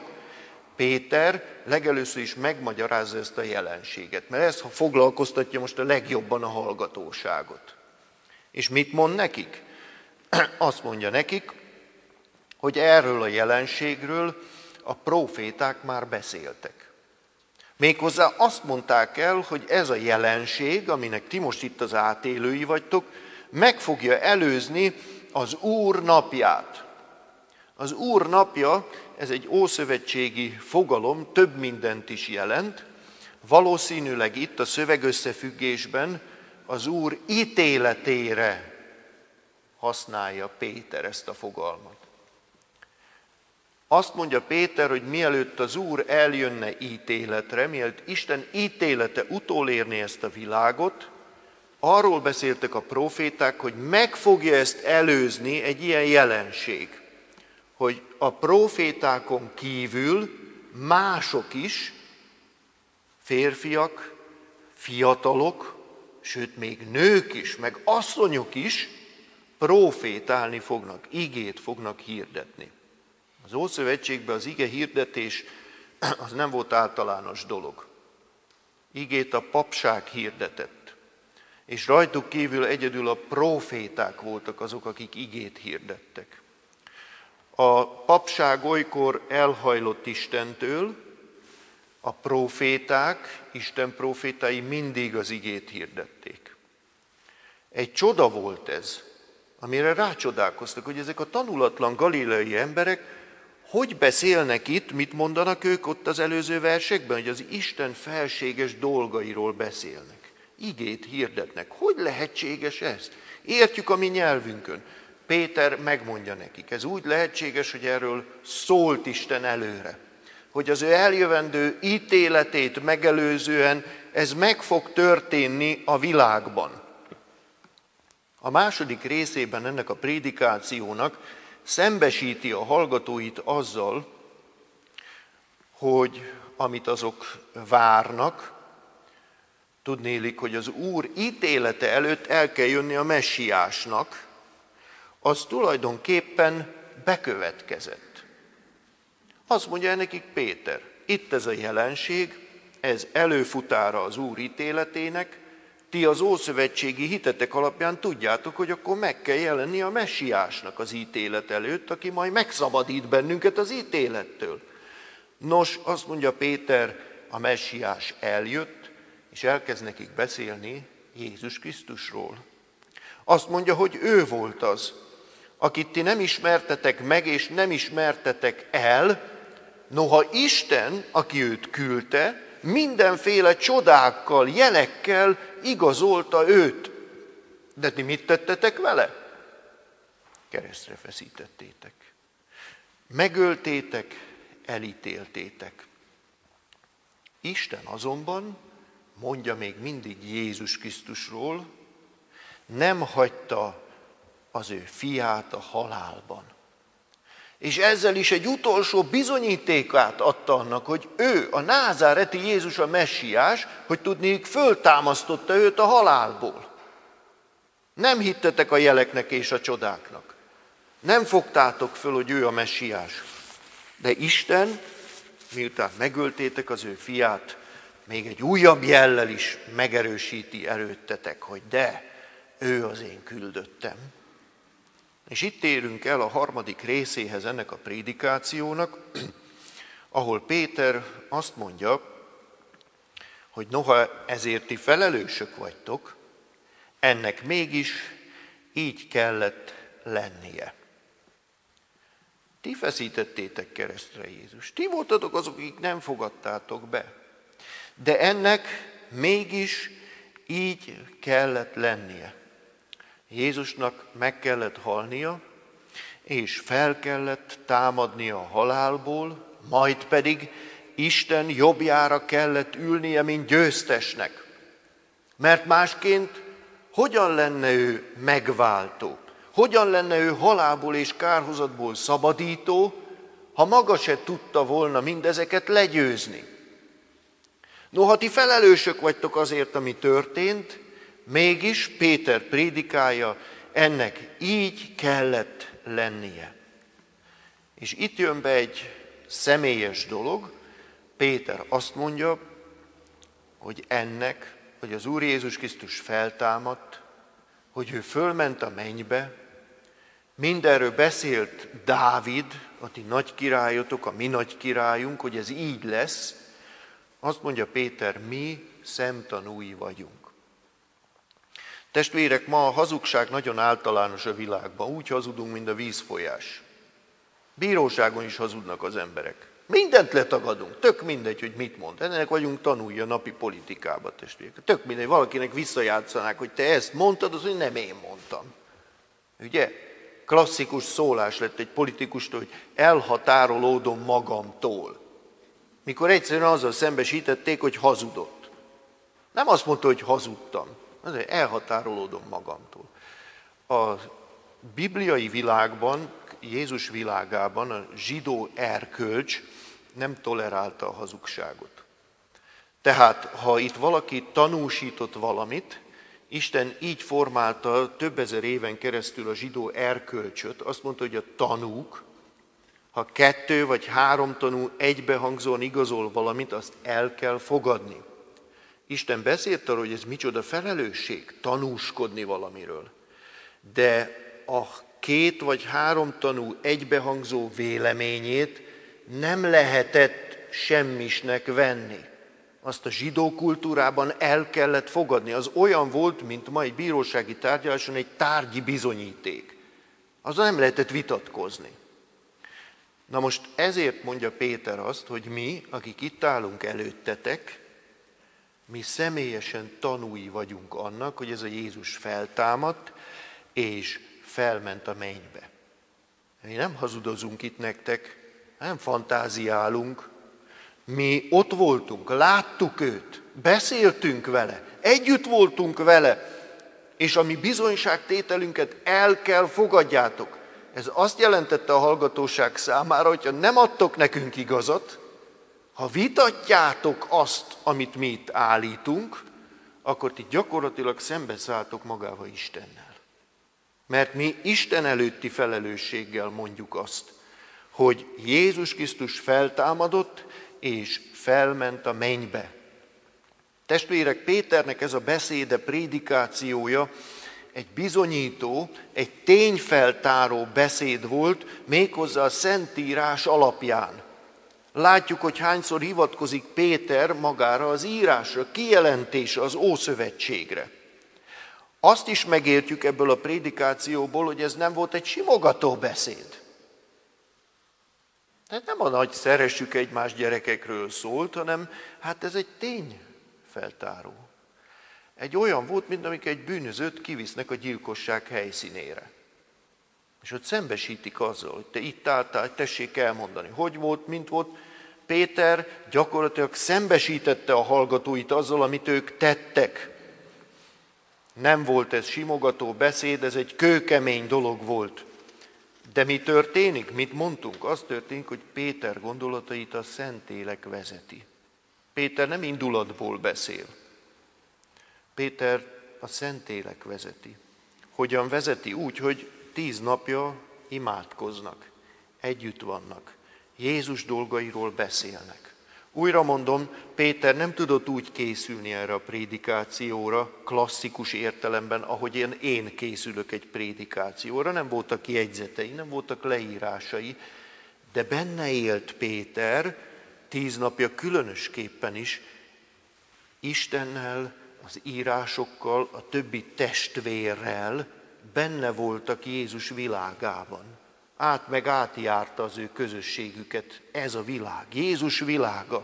S1: Péter legelőször is megmagyarázza ezt a jelenséget, mert ez foglalkoztatja most a legjobban a hallgatóságot. És mit mond nekik? Azt mondja nekik, hogy erről a jelenségről a próféták már beszéltek. Méghozzá azt mondták el, hogy ez a jelenség, aminek ti most itt az átélői vagytok, meg fogja előzni az Úr napját. Az Úr napja, ez egy ószövetségi fogalom, több mindent is jelent. Valószínűleg itt a szövegösszefüggésben az Úr ítéletére használja Péter ezt a fogalmat. Azt mondja Péter, hogy mielőtt az Úr eljönne ítéletre, mielőtt Isten ítélete utolérné ezt a világot, arról beszéltek a próféták, hogy meg fogja ezt előzni egy ilyen jelenség, hogy a prófétákon kívül mások is, férfiak, fiatalok, sőt még nők is, meg asszonyok is prófétálni fognak, igét fognak hirdetni. Az Ószövetségben az ige hirdetés az nem volt általános dolog. Igét a papság hirdetett, és rajtuk kívül egyedül a próféták voltak azok, akik igét hirdettek. A papság olykor elhajlott Istentől, a próféták, Isten prófétái mindig az igét hirdették. Egy csoda volt ez, amire rácsodálkoztak, hogy ezek a tanulatlan galileai emberek hogy beszélnek itt, mit mondanak ők ott az előző versekben, hogy az Isten felséges dolgairól beszélnek. Igét hirdetnek. Hogy lehetséges ez? Értjük a mi nyelvünkön. Péter megmondja nekik. Ez úgy lehetséges, hogy erről szólt Isten előre. Hogy az ő eljövendő ítéletét megelőzően ez meg fog történni a világban. A második részében ennek a prédikációnak szembesíti a hallgatóit azzal, hogy amit azok várnak, tudnélik, hogy az Úr ítélete előtt el kell jönni a messiásnak, az tulajdonképpen bekövetkezett. Azt mondja nekik Péter, itt ez a jelenség, ez előfutára az Úr ítéletének, ti az ószövetségi hitetek alapján tudjátok, hogy akkor meg kell jelenni a messiásnak az ítélet előtt, aki majd megszabadít bennünket az ítélettől. Nos, azt mondja Péter, a messiás eljött, és elkezd nekik beszélni Jézus Krisztusról. Azt mondja, hogy ő volt az, akit ti nem ismertetek meg, és nem ismertetek el, noha Isten, aki őt küldte, mindenféle csodákkal, jelekkel igazolta őt. De ti mit tettetek vele? Keresztre feszítettétek. Megöltétek, elítéltétek. Isten azonban, mondja még mindig Jézus Krisztusról, nem hagyta az ő fiát a halálban. És ezzel is egy utolsó bizonyítékát adta annak, hogy ő, a názáreti Jézus a messiás, hogy tudnék föltámasztotta őt a halálból. Nem hittetek a jeleknek és a csodáknak. Nem fogtátok föl, hogy ő a messiás. De Isten, miután megöltétek az ő fiát, még egy újabb jellel is megerősíti előttetek, hogy de, ő az én küldöttem. És itt érünk el a harmadik részéhez ennek a prédikációnak, ahol Péter azt mondja, hogy noha ezért ti felelősök vagytok, ennek mégis így kellett lennie. Ti feszítettétek keresztre Jézust. Ti voltatok azok, akik nem fogadtátok be. De ennek mégis így kellett lennie. Jézusnak meg kellett halnia, és fel kellett támadnia a halálból, majd pedig Isten jobbjára kellett ülnie, mint győztesnek. Mert másként hogyan lenne ő megváltó? Hogyan lenne ő halálból és kárhozatból szabadító, ha maga se tudta volna mindezeket legyőzni? Noha ti felelősök vagytok azért, ami történt, mégis Péter prédikája, ennek így kellett lennie. És itt jön be egy személyes dolog. Péter azt mondja, hogy ennek, hogy az Úr Jézus Krisztus feltámadt, hogy ő fölment a mennybe, mindenről beszélt Dávid, a ti nagy királyotok, a mi nagy királyunk, hogy ez így lesz. Azt mondja Péter, mi szemtanúi vagyunk. Testvérek, ma a hazugság nagyon általános a világban, úgy hazudunk, mint a vízfolyás. Bíróságon is hazudnak az emberek. Mindent letagadunk, tök mindegy, hogy mit mond. Ennek vagyunk tanulja a napi politikába, testvérek. Tök mindegy, valakinek visszajátszanák, hogy te ezt mondtad, az, hogy nem én mondtam. Ugye? Klasszikus szólás lett egy politikustól, hogy elhatárolódom magamtól. Mikor egyszerűen azzal szembesítették, hogy hazudott. Nem azt mondta, hogy hazudtam. Azért elhatárolódom magamtól. A bibliai világban, Jézus világában a zsidó erkölcs nem tolerálta a hazugságot. Tehát, ha itt valaki tanúsított valamit, Isten így formálta több ezer éven keresztül a zsidó erkölcsöt, azt mondta, hogy a tanúk, ha kettő vagy három tanú egybehangzóan igazol valamit, azt el kell fogadni. Isten beszélt arról, hogy ez micsoda felelősség, tanúskodni valamiről. De a két vagy három tanú egybehangzó véleményét nem lehetett semmisnek venni. Azt a zsidó kultúrában el kellett fogadni. Az olyan volt, mint ma egy bírósági tárgyaláson egy tárgyi bizonyíték. Azzal nem lehetett vitatkozni. Na most ezért mondja Péter azt, hogy mi, akik itt állunk előttetek, mi személyesen tanúi vagyunk annak, hogy ez a Jézus feltámadt, és felment a mennybe. Mi nem hazudozunk itt nektek, nem fantáziálunk. Mi ott voltunk, láttuk őt, beszéltünk vele, együtt voltunk vele, és a mi bizonyságtételünket el kell fogadjátok. Ez azt jelentette a hallgatóság számára, hogyha nem adtok nekünk igazat, ha vitatjátok azt, amit mi itt állítunk, akkor ti gyakorlatilag szembeszálltok magával Istennel. Mert mi Isten előtti felelősséggel mondjuk azt, hogy Jézus Krisztus feltámadott, és felment a mennybe. Testvérek, Péternek ez a beszéde, prédikációja egy bizonyító, egy tényfeltáró beszéd volt, méghozzá a Szentírás alapján. Látjuk, hogy hányszor hivatkozik Péter magára az írásra, kijelentése az Ószövetségre. Azt is megértjük ebből a prédikációból, hogy ez nem volt egy simogató beszéd. Tehát nem a nagy szeressük egymás gyerekekről szólt, hanem hát ez egy tényfeltáró. Egy olyan volt, mint amikor egy bűnözőt kivisznek a gyilkosság helyszínére. És ott szembesítik azzal, hogy te itt álltál, tessék elmondani, hogy volt, mint volt. Péter gyakorlatilag szembesítette a hallgatóit azzal, amit ők tettek. Nem volt ez simogató beszéd, ez egy kőkemény dolog volt. De mi történik? Mit mondtunk? Az történik, hogy Péter gondolatait a Szentlélek vezeti. Péter nem indulatból beszél. Péter a Szentlélek vezeti. Hogyan vezeti? Úgy, hogy tíz napja imádkoznak, együtt vannak, Jézus dolgairól beszélnek. Újra mondom, Péter nem tudott úgy készülni erre a prédikációra, klasszikus értelemben, ahogy én, én készülök egy prédikációra. Nem voltak jegyzetei, nem voltak leírásai, de benne élt Péter, tíz napja különösképpen is, Istennel, az írásokkal, a többi testvérrel benne voltak Jézus világában. Át meg átjárta az ő közösségüket ez a világ, Jézus világa.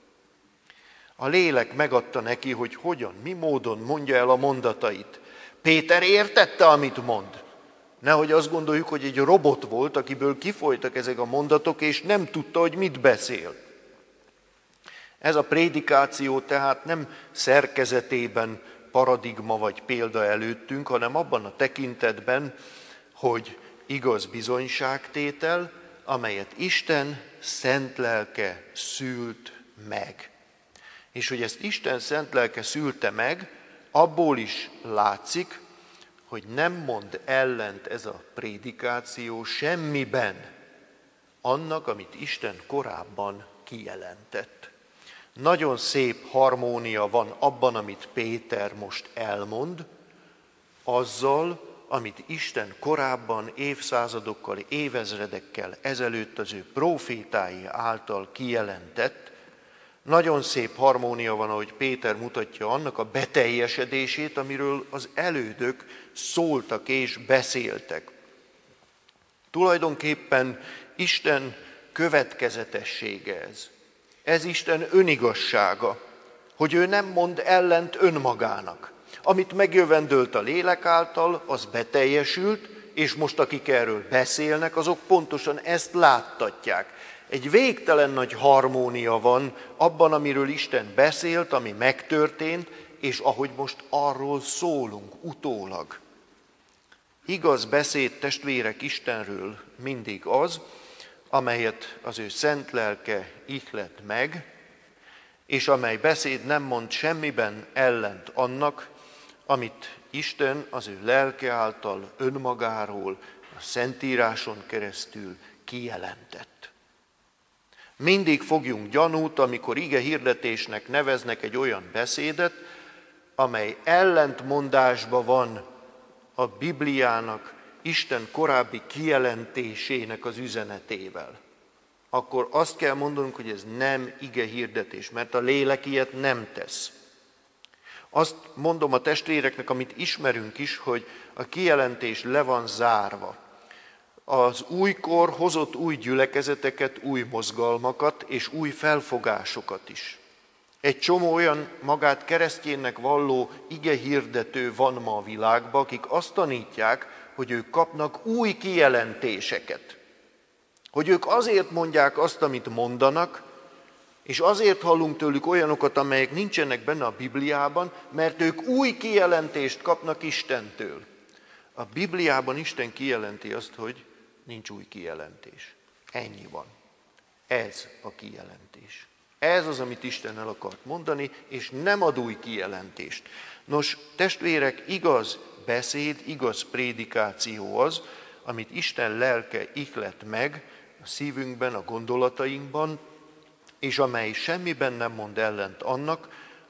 S1: A lélek megadta neki, hogy hogyan, mi módon mondja el a mondatait. Péter értette, amit mond. Nehogy azt gondoljuk, hogy egy robot volt, akiből kifolytak ezek a mondatok, és nem tudta, hogy mit beszél. Ez a prédikáció tehát nem szerkezetében paradigma vagy példa előttünk, hanem abban a tekintetben, hogy igaz bizonyságtétel, amelyet Isten szent lelke szült meg. És hogy ezt Isten szent lelke szülte meg, abból is látszik, hogy nem mond ellent ez a prédikáció semmiben annak, amit Isten korábban kijelentett. Nagyon szép harmónia van abban, amit Péter most elmond, azzal, amit Isten korábban évszázadokkal, évezredekkel ezelőtt az ő prófétái által kijelentett. Nagyon szép harmónia van, ahogy Péter mutatja annak a beteljesedését, amiről az elődök szóltak és beszéltek. Tulajdonképpen Isten következetessége ez. Ez Isten önigazsága, hogy ő nem mond ellent önmagának. Amit megjövendölt a lélek által, az beteljesült, és most akik erről beszélnek, azok pontosan ezt láttatják. Egy végtelen nagy harmónia van abban, amiről Isten beszélt, ami megtörtént, és ahogy most arról szólunk utólag. Igaz beszéd, testvérek, Istenről mindig az, amelyet az ő szent lelke ihlet meg, és amely beszéd nem mond semmiben ellent annak, amit Isten az ő lelke által önmagáról, a Szentíráson keresztül kijelentett. Mindig fogjunk gyanút, amikor ige hirdetésnek neveznek egy olyan beszédet, amely ellentmondásban van a Bibliának, Isten korábbi kijelentésének az üzenetével. Akkor azt kell mondanunk, hogy ez nem ige hirdetés, mert a lélek ilyet nem tesz. Azt mondom a testvéreknek, amit ismerünk is, hogy a kijelentés le van zárva. Az újkor hozott új gyülekezeteket, új mozgalmakat és új felfogásokat is. Egy csomó olyan magát keresztjénnek valló igehirdető van ma a világban, akik azt tanítják, hogy ők kapnak új kijelentéseket. Hogy ők azért mondják azt, amit mondanak, és azért hallunk tőlük olyanokat, amelyek nincsenek benne a Bibliában, mert ők új kijelentést kapnak Istentől. A Bibliában Isten kijelenti azt, hogy nincs új kijelentés. Ennyi van. Ez a kijelentés. Ez az, amit Isten el akart mondani, és nem ad új kijelentést. Nos, testvérek, igaz beszéd, igaz prédikáció az, amit Isten lelke ihlet meg a szívünkben, a gondolatainkban, és amely semmiben nem mond ellent annak,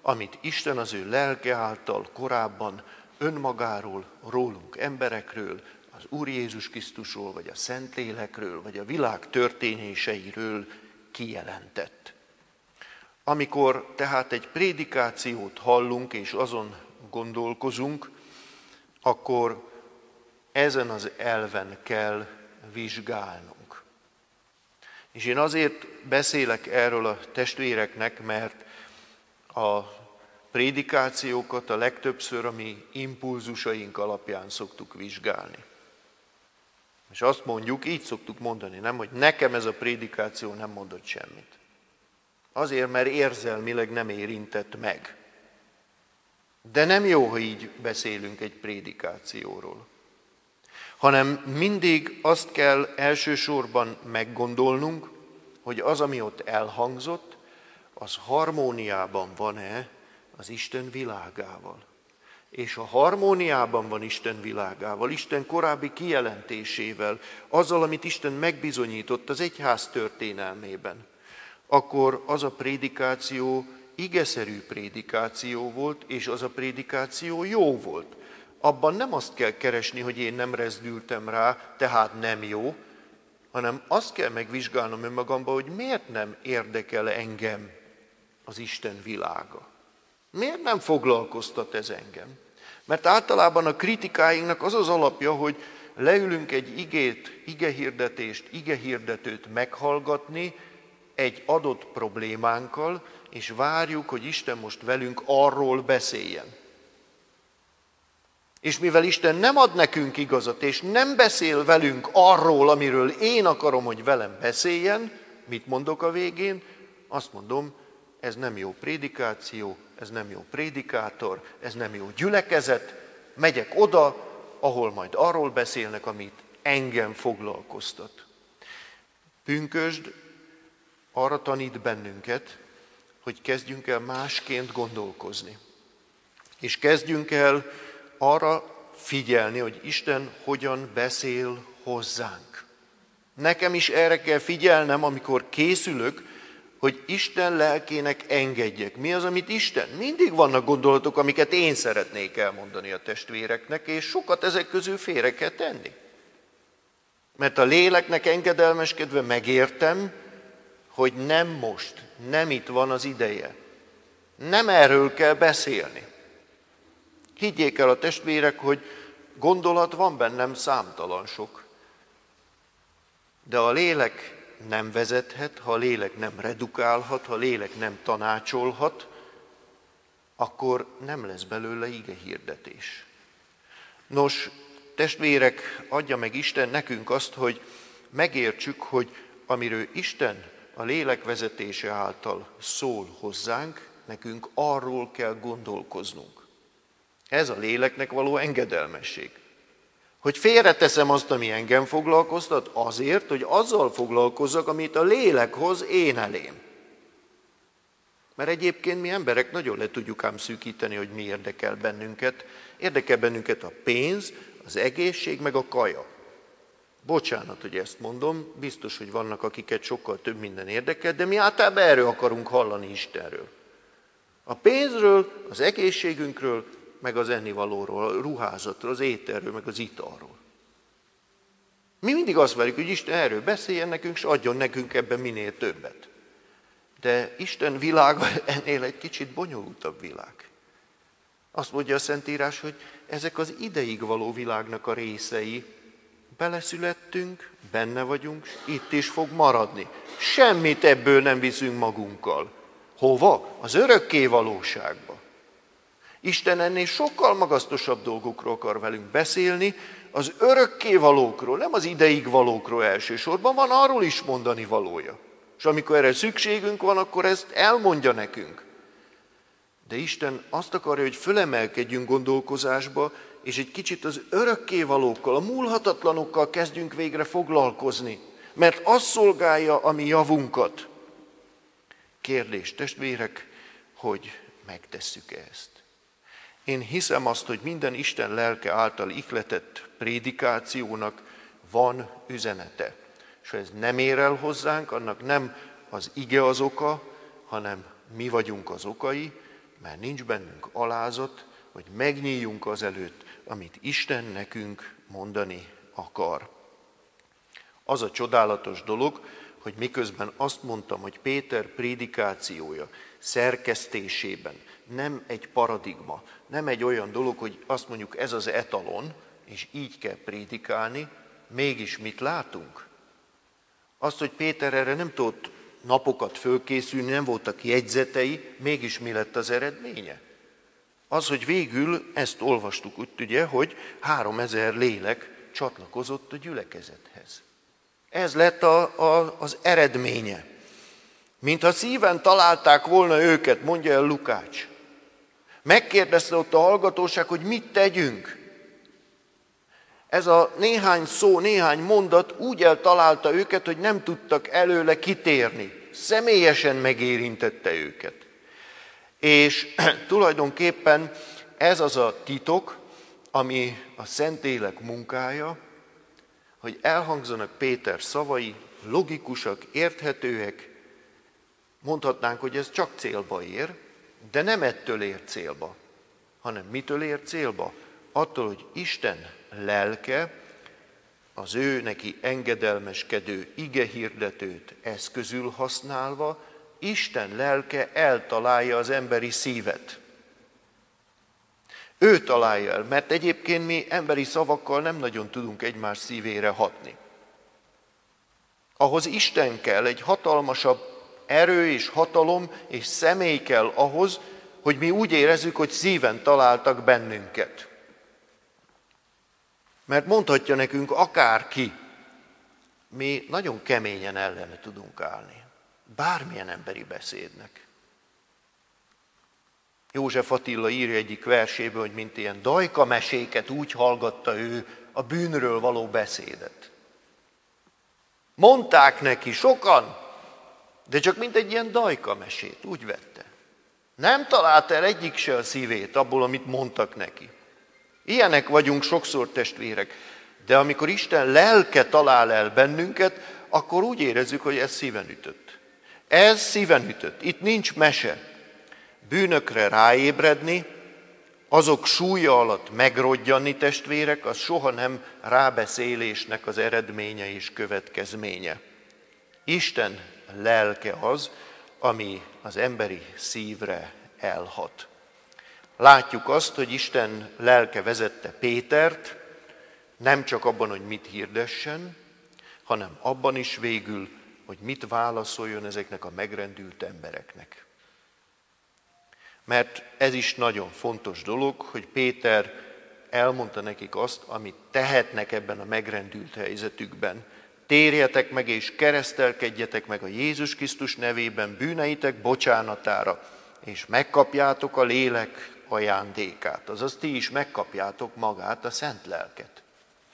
S1: amit Isten az ő lelke által korábban önmagáról, rólunk, emberekről, az Úr Jézus Krisztusról, vagy a Szentlélekről, vagy a világ történéseiről kijelentett. Amikor tehát egy prédikációt hallunk, és azon gondolkozunk, akkor ezen az elven kell vizsgálnunk. És én azért beszélek erről a testvéreknek, mert a prédikációkat a legtöbbször a mi impulzusaink alapján szoktuk vizsgálni. És azt mondjuk, így szoktuk mondani, nem, hogy nekem ez a prédikáció nem mondott semmit. Azért, mert érzelmileg nem érintett meg. De nem jó, ha így beszélünk egy prédikációról. Hanem mindig azt kell elsősorban meggondolnunk, hogy az, ami ott elhangzott, az harmóniában van-e az Isten világával. És ha harmóniában van Isten világával, Isten korábbi kijelentésével, azzal, amit Isten megbizonyított az egyház történelmében, akkor az a prédikáció igeszerű prédikáció volt, és az a prédikáció jó volt. Abban nem azt kell keresni, hogy én nem rezdültem rá, tehát nem jó, hanem azt kell megvizsgálnom önmagamba, hogy miért nem érdekel engem az Isten világa. Miért nem foglalkoztat ez engem? Mert általában a kritikáinknak az az alapja, hogy leülünk egy igét, igehirdetést, igehirdetőt meghallgatni egy adott problémánkkal, és várjuk, hogy Isten most velünk arról beszéljen. És mivel Isten nem ad nekünk igazat, és nem beszél velünk arról, amiről én akarom, hogy velem beszéljen, mit mondok a végén? Azt mondom, ez nem jó prédikáció, ez nem jó prédikátor, ez nem jó gyülekezet, megyek oda, ahol majd arról beszélnek, amit engem foglalkoztat. Pünkösd arra tanít bennünket, hogy kezdjünk el másként gondolkozni. És kezdjünk el arra figyelni, hogy Isten hogyan beszél hozzánk. Nekem is erre kell figyelnem, amikor készülök, hogy Isten lelkének engedjek. Mi az, amit Isten? Mindig vannak gondolatok, amiket én szeretnék elmondani a testvéreknek, és sokat ezek közül félre kell tenni. Mert a léleknek engedelmeskedve megértem, hogy nem most, nem itt van az ideje. Nem erről kell beszélni. Higgyék el a testvérek, hogy gondolat van bennem számtalan sok. De a lélek nem vezethet, ha a lélek nem redukálhat, ha a lélek nem tanácsolhat, akkor nem lesz belőle igehirdetés. Nos, testvérek, adja meg Isten nekünk azt, hogy megértsük, hogy amiről Isten a lélek vezetése által szól hozzánk, nekünk arról kell gondolkoznunk. Ez a léleknek való engedelmesség. Hogy félreteszem azt, ami engem foglalkoztat, azért, hogy azzal foglalkozzak, amit a lélek hoz én elém. Mert egyébként mi emberek nagyon le tudjuk ám szűkíteni, hogy mi érdekel bennünket. Érdekel bennünket a pénz, az egészség, meg a kaja. Bocsánat, hogy ezt mondom, biztos, hogy vannak, akiket sokkal több minden érdekel, de mi általában erről akarunk hallani Istenről. A pénzről, az egészségünkről, meg az ennivalóról, a ruházatról, az ételről, meg az italról. Mi mindig azt várjuk, hogy Isten erről beszéljen nekünk, és adjon nekünk ebben minél többet. De Isten világa ennél egy kicsit bonyolultabb világ. Azt mondja a Szentírás, hogy ezek az ideig való világnak a részei, beleszülettünk, benne vagyunk, itt is fog maradni. Semmit ebből nem viszünk magunkkal. Hova? Az örökké valóságba. Isten ennél sokkal magasztosabb dolgokról akar velünk beszélni, az örökké valókról, nem az ideig valókról elsősorban, van arról is mondani valója. És amikor erre szükségünk van, akkor ezt elmondja nekünk. De Isten azt akarja, hogy fölemelkedjünk gondolkozásba, és egy kicsit az örökké valókkal, a múlhatatlanokkal kezdjünk végre foglalkozni, mert az szolgálja a mi javunkat. Kérdés, testvérek, hogy megtesszük ezt. Én hiszem azt, hogy minden Isten lelke által ihletett prédikációnak van üzenete. És ha ez nem ér el hozzánk, annak nem az ige az oka, hanem mi vagyunk az okai, mert nincs bennünk alázat, hogy megnyíljunk az előtt, amit Isten nekünk mondani akar. Az a csodálatos dolog, hogy miközben azt mondtam, hogy Péter prédikációja szerkesztésében nem egy paradigma, nem egy olyan dolog, hogy azt mondjuk ez az etalon, és így kell prédikálni, mégis mit látunk? Azt, hogy Péter erre nem tudott napokat fölkészülni, nem voltak jegyzetei, mégis mi lett az eredménye? Az, hogy végül ezt olvastuk úgy, ugye, hogy háromezer lélek csatlakozott a gyülekezethez. Ez lett a, a, az eredménye. Mintha szíven találták volna őket, mondja el Lukács. Megkérdezte ott a hallgatóság, hogy mit tegyünk. Ez a néhány szó, néhány mondat úgy eltalálta őket, hogy nem tudtak előle kitérni. Személyesen megérintette őket. És tulajdonképpen ez az a titok, ami a Szentlélek munkája, hogy elhangzanak Péter szavai, logikusak, érthetőek, mondhatnánk, hogy ez csak célba ér, de nem ettől ér célba, hanem mitől ér célba? Attól, hogy Isten lelke az ő neki engedelmeskedő igehirdetőt eszközül használva, Isten lelke eltalálja az emberi szívet. Ő találja el, mert egyébként mi emberi szavakkal nem nagyon tudunk egymás szívére hatni. Ahhoz Isten kell, egy hatalmasabb erő és hatalom és személy kell ahhoz, hogy mi úgy érezzük, hogy szíven találtak bennünket. Mert mondhatja nekünk akárki, mi nagyon keményen ellene tudunk állni. Bármilyen emberi beszédnek. József Attila írja egyik verséből, hogy mint ilyen dajka meséket úgy hallgatta ő a bűnről való beszédet. Mondták neki sokan, de csak mint egy ilyen dajka mesét, úgy vette. Nem talált el egyik se a szívét abból, amit mondtak neki. Ilyenek vagyunk sokszor, testvérek, de amikor Isten lelke talál el bennünket, akkor úgy érezzük, hogy ez szíven ütött. Ez szíven ütött. Itt nincs mese. Bűnökre ráébredni, azok súlya alatt megrodjanni, testvérek, az soha nem rábeszélésnek az eredménye és következménye. Isten lelke az, ami az emberi szívre elhat. Látjuk azt, hogy Isten lelke vezette Pétert, nem csak abban, hogy mit hirdessen, hanem abban is végül, hogy mit válaszoljon ezeknek a megrendült embereknek. Mert ez is nagyon fontos dolog, hogy Péter elmondta nekik azt, amit tehetnek ebben a megrendült helyzetükben. Térjetek meg és keresztelkedjetek meg a Jézus Krisztus nevében bűneitek bocsánatára, és megkapjátok a lélek ajándékát, azaz ti is megkapjátok magát, a Szent Lelket.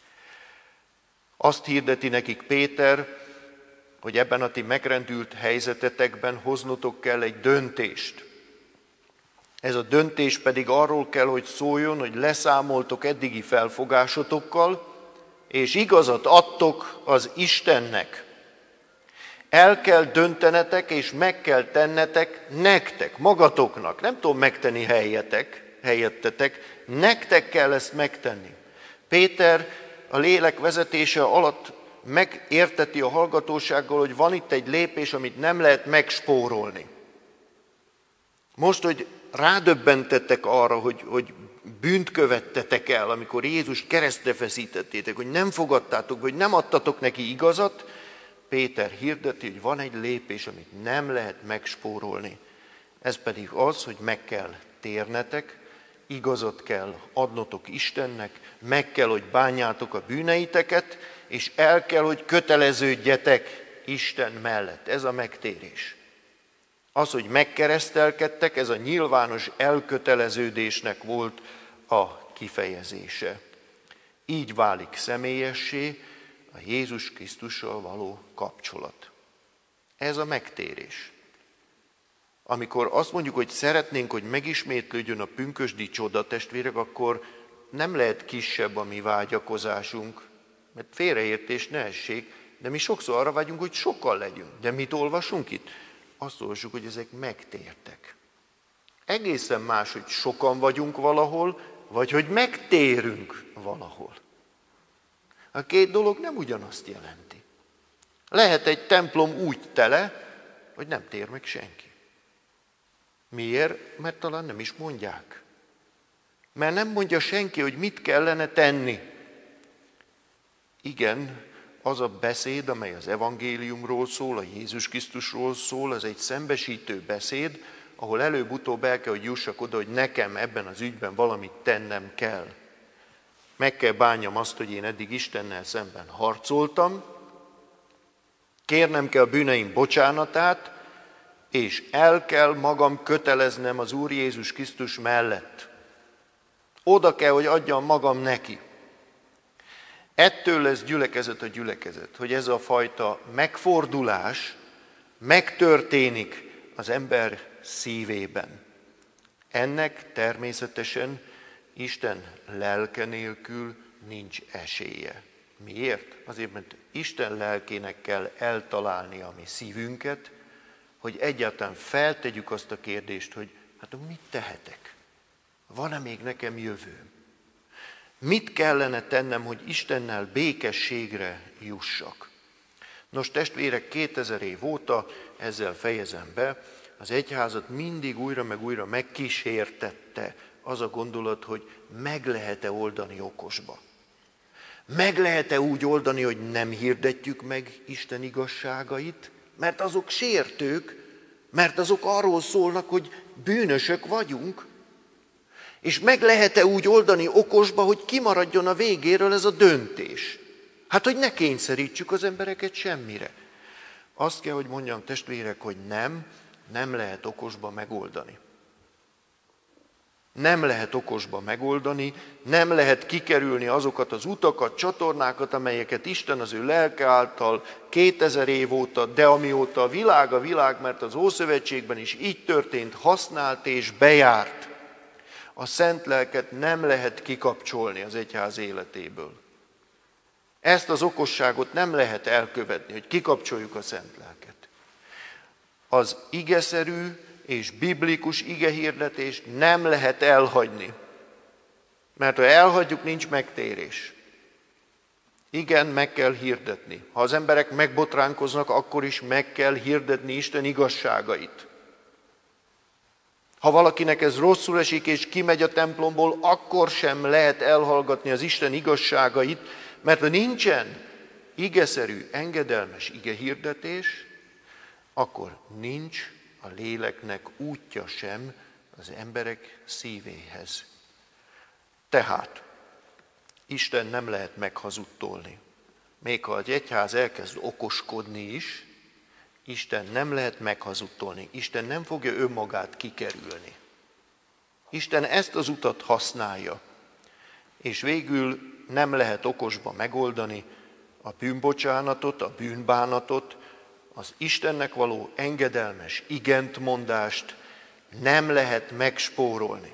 S1: Azt hirdeti nekik Péter, hogy ebben a ti megrendült helyzetetekben hoznotok kell egy döntést. Ez a döntés pedig arról kell, hogy szóljon, hogy leszámoltok eddigi felfogásotokkal, és igazat adtok az Istennek. El kell döntenetek, és meg kell tennetek nektek, magatoknak. Nem tudom megtenni helyetek, helyettetek, nektek kell ezt megtenni. Péter a lélek vezetése alatt megérteti a hallgatósággal, hogy van itt egy lépés, amit nem lehet megspórolni. Most, hogy rádöbbentettek arra, hogy, hogy bűnt követtetek el, amikor Jézus keresztre feszítettétek, hogy nem fogadtátok, vagy nem adtatok neki igazat, Péter hirdeti, hogy van egy lépés, amit nem lehet megspórolni. Ez pedig az, hogy meg kell térnetek, igazat kell adnotok Istennek, meg kell, hogy bánjátok a bűneiteket, és el kell, hogy köteleződjetek Isten mellett. Ez a megtérés. Az, hogy megkeresztelkedtek, ez a nyilvános elköteleződésnek volt a kifejezése. Így válik személyessé a Jézus Krisztussal való kapcsolat. Ez a megtérés. Amikor azt mondjuk, hogy szeretnénk, hogy megismétlődjön a pünkösdi csoda, testvérek, akkor nem lehet kisebb a mi vágyakozásunk, mert félreértés ne essék, de mi sokszor arra vágyunk, hogy sokkal legyünk. De mit olvasunk itt? Azt olvassuk, hogy ezek megtértek. Egészen más, hogy sokan vagyunk valahol, vagy hogy megtérünk valahol. A két dolog nem ugyanazt jelenti. Lehet egy templom úgy tele, hogy nem tér meg senki. Miért? Mert talán nem is mondják. Mert nem mondja senki, hogy mit kellene tenni. Igen, az a beszéd, amely az evangéliumról szól, a Jézus Krisztusról szól, az egy szembesítő beszéd, ahol előbb-utóbb el kell, hogy jussak oda, hogy nekem ebben az ügyben valamit tennem kell. Meg kell bánjam azt, hogy én eddig Istennel szemben harcoltam, kérnem kell a bűneim bocsánatát, és el kell magam köteleznem az Úr Jézus Krisztus mellett. Oda kell, hogy adjam magam neki. Ettől lesz gyülekezet a gyülekezet, hogy ez a fajta megfordulás megtörténik az ember szívében. Ennek természetesen Isten lelke nélkül nincs esélye. Miért? Azért, mert Isten lelkének kell eltalálni a mi szívünket, hogy egyáltalán feltegyük azt a kérdést, hogy hát mit tehetek? Van-e még nekem jövőm? Mit kellene tennem, hogy Istennel békességre jussak? Nos, testvérek, kétezer év óta, ezzel fejezem be, az egyházat mindig újra meg újra megkísértette az a gondolat, hogy meg lehet-e oldani okosba. Meg lehet-e úgy oldani, hogy nem hirdetjük meg Isten igazságait, mert azok sértők, mert azok arról szólnak, hogy bűnösök vagyunk, és meg lehet-e úgy oldani okosba, hogy kimaradjon a végéről ez a döntés? Hát, hogy ne kényszerítsük az embereket semmire. Azt kell, hogy mondjam, testvérek, hogy nem, nem lehet okosba megoldani. Nem lehet okosba megoldani, nem lehet kikerülni azokat az utakat, csatornákat, amelyeket Isten az ő lelke által kétezer év óta, de amióta a világ a világ, mert az Ószövetségben is így történt, használt és bejárt. A szent lelket nem lehet kikapcsolni az egyház életéből. Ezt az okosságot nem lehet elkövetni, hogy kikapcsoljuk a szent lelket. Az igeszerű és biblikus igehirdetést nem lehet elhagyni. Mert ha elhagyjuk, nincs megtérés. Igen, meg kell hirdetni. Ha az emberek megbotránkoznak, akkor is meg kell hirdetni Isten igazságait. Ha valakinek ez rosszul esik és kimegy a templomból, akkor sem lehet elhallgatni az Isten igazságait, mert ha nincsen igeszerű, engedelmes igehirdetés, akkor nincs a léleknek útja sem az emberek szívéhez. Tehát Isten nem lehet meghazudtolni. Még ha az egyház elkezd okoskodni is, Isten nem lehet meghazudtolni. Isten nem fogja önmagát kikerülni. Isten ezt az utat használja, és végül nem lehet okosba megoldani a bűnbocsánatot, a bűnbánatot, az Istennek való engedelmes igentmondást nem lehet megspórolni.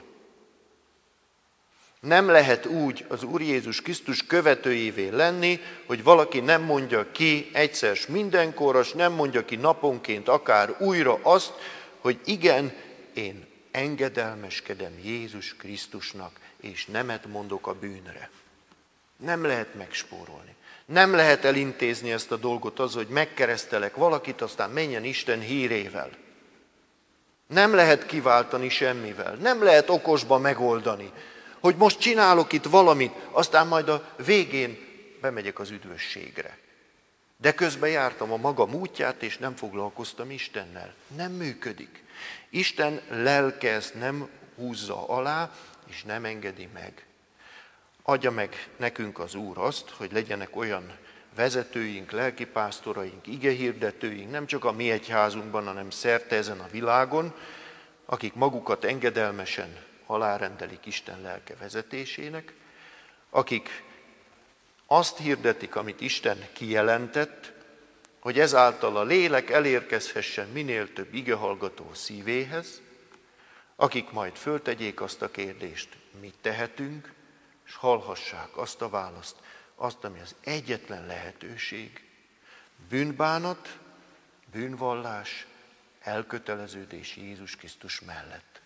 S1: Nem lehet úgy az Úr Jézus Krisztus követőjévé lenni, hogy valaki nem mondja ki egyszer s mindenkorra, s nem mondja ki naponként akár újra azt, hogy igen, én engedelmeskedem Jézus Krisztusnak, és nemet mondok a bűnre. Nem lehet megspórolni. Nem lehet elintézni ezt a dolgot az, hogy megkeresztelek valakit, aztán menjen Isten hírével. Nem lehet kiváltani semmivel. Nem lehet okosba megoldani, hogy most csinálok itt valamit, aztán majd a végén bemegyek az üdvösségre. De közben jártam a magam útját, és nem foglalkoztam Istennel. Nem működik. Isten lelke ezt nem húzza alá, és nem engedi meg. Adja meg nekünk az Úr azt, hogy legyenek olyan vezetőink, lelkipásztoraink, igehirdetőink, nem csak a mi egyházunkban, hanem szerte ezen a világon, akik magukat engedelmesen alárendelik Isten lelke vezetésének, akik azt hirdetik, amit Isten kijelentett, hogy ezáltal a lélek elérkezhessen minél több igehallgató szívéhez, akik majd föltegyék azt a kérdést, mit tehetünk, és hallhassák azt a választ, azt, ami az egyetlen lehetőség. Bűnbánat, bűnvallás, elköteleződés Jézus Krisztus mellett.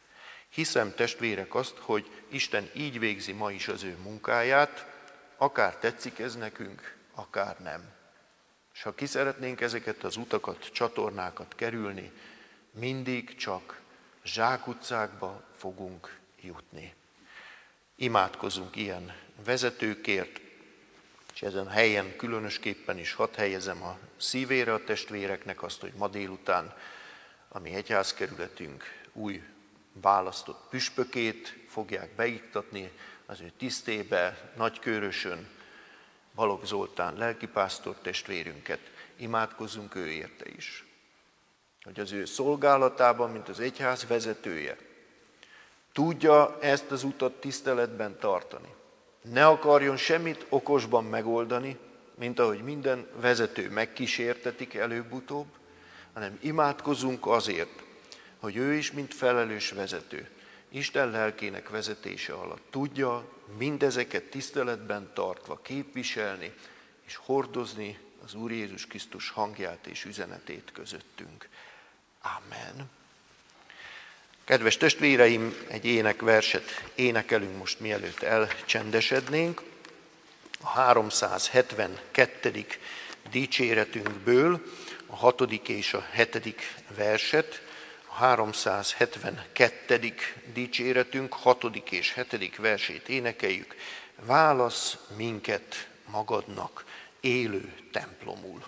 S1: Hiszem, testvérek, azt, hogy Isten így végzi ma is az ő munkáját, akár tetszik ez nekünk, akár nem. És ha ki szeretnénk ezeket az utakat, csatornákat kerülni, mindig csak zsákutcákba fogunk jutni. Imádkozunk ilyen vezetőkért, és ezen a helyen különösképpen is hadd helyezem a szívére a testvéreknek azt, hogy ma délután a mi egyházkerületünk új választott püspökét fogják beiktatni az ő tisztébe, Nagykőrösön, Balogh Zoltán lelkipásztor testvérünket. Imádkozzunk ő érte is, hogy az ő szolgálatában, mint az egyház vezetője, tudja ezt az utat tiszteletben tartani. Ne akarjon semmit okosban megoldani, mint ahogy minden vezető megkísértetik előbb-utóbb, hanem imádkozzunk azért, hogy ő is, mint felelős vezető, Isten lelkének vezetése alatt tudja mindezeket tiszteletben tartva képviselni és hordozni az Úr Jézus Krisztus hangját és üzenetét közöttünk. Amen. Kedves testvéreim, egy énekverset énekelünk most, mielőtt elcsendesednénk. A háromszázhetvenkettedik dicséretünkből a hatodik és a hetedik verset. A háromszázhetvenkettedik dicséretünk hatodik és hetedik versét énekeljük. Válasz minket magadnak, élő templomul.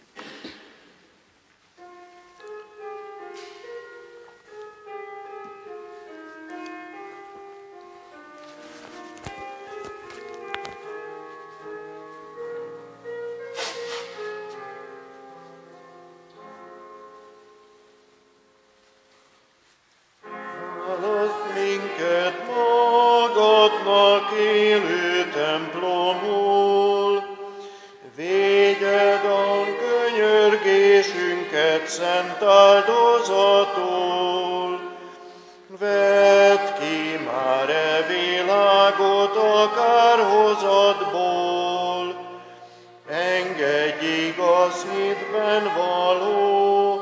S2: Szent áldozatul, vedd ki már e világot a kárhozatból, engedj igaz hitben való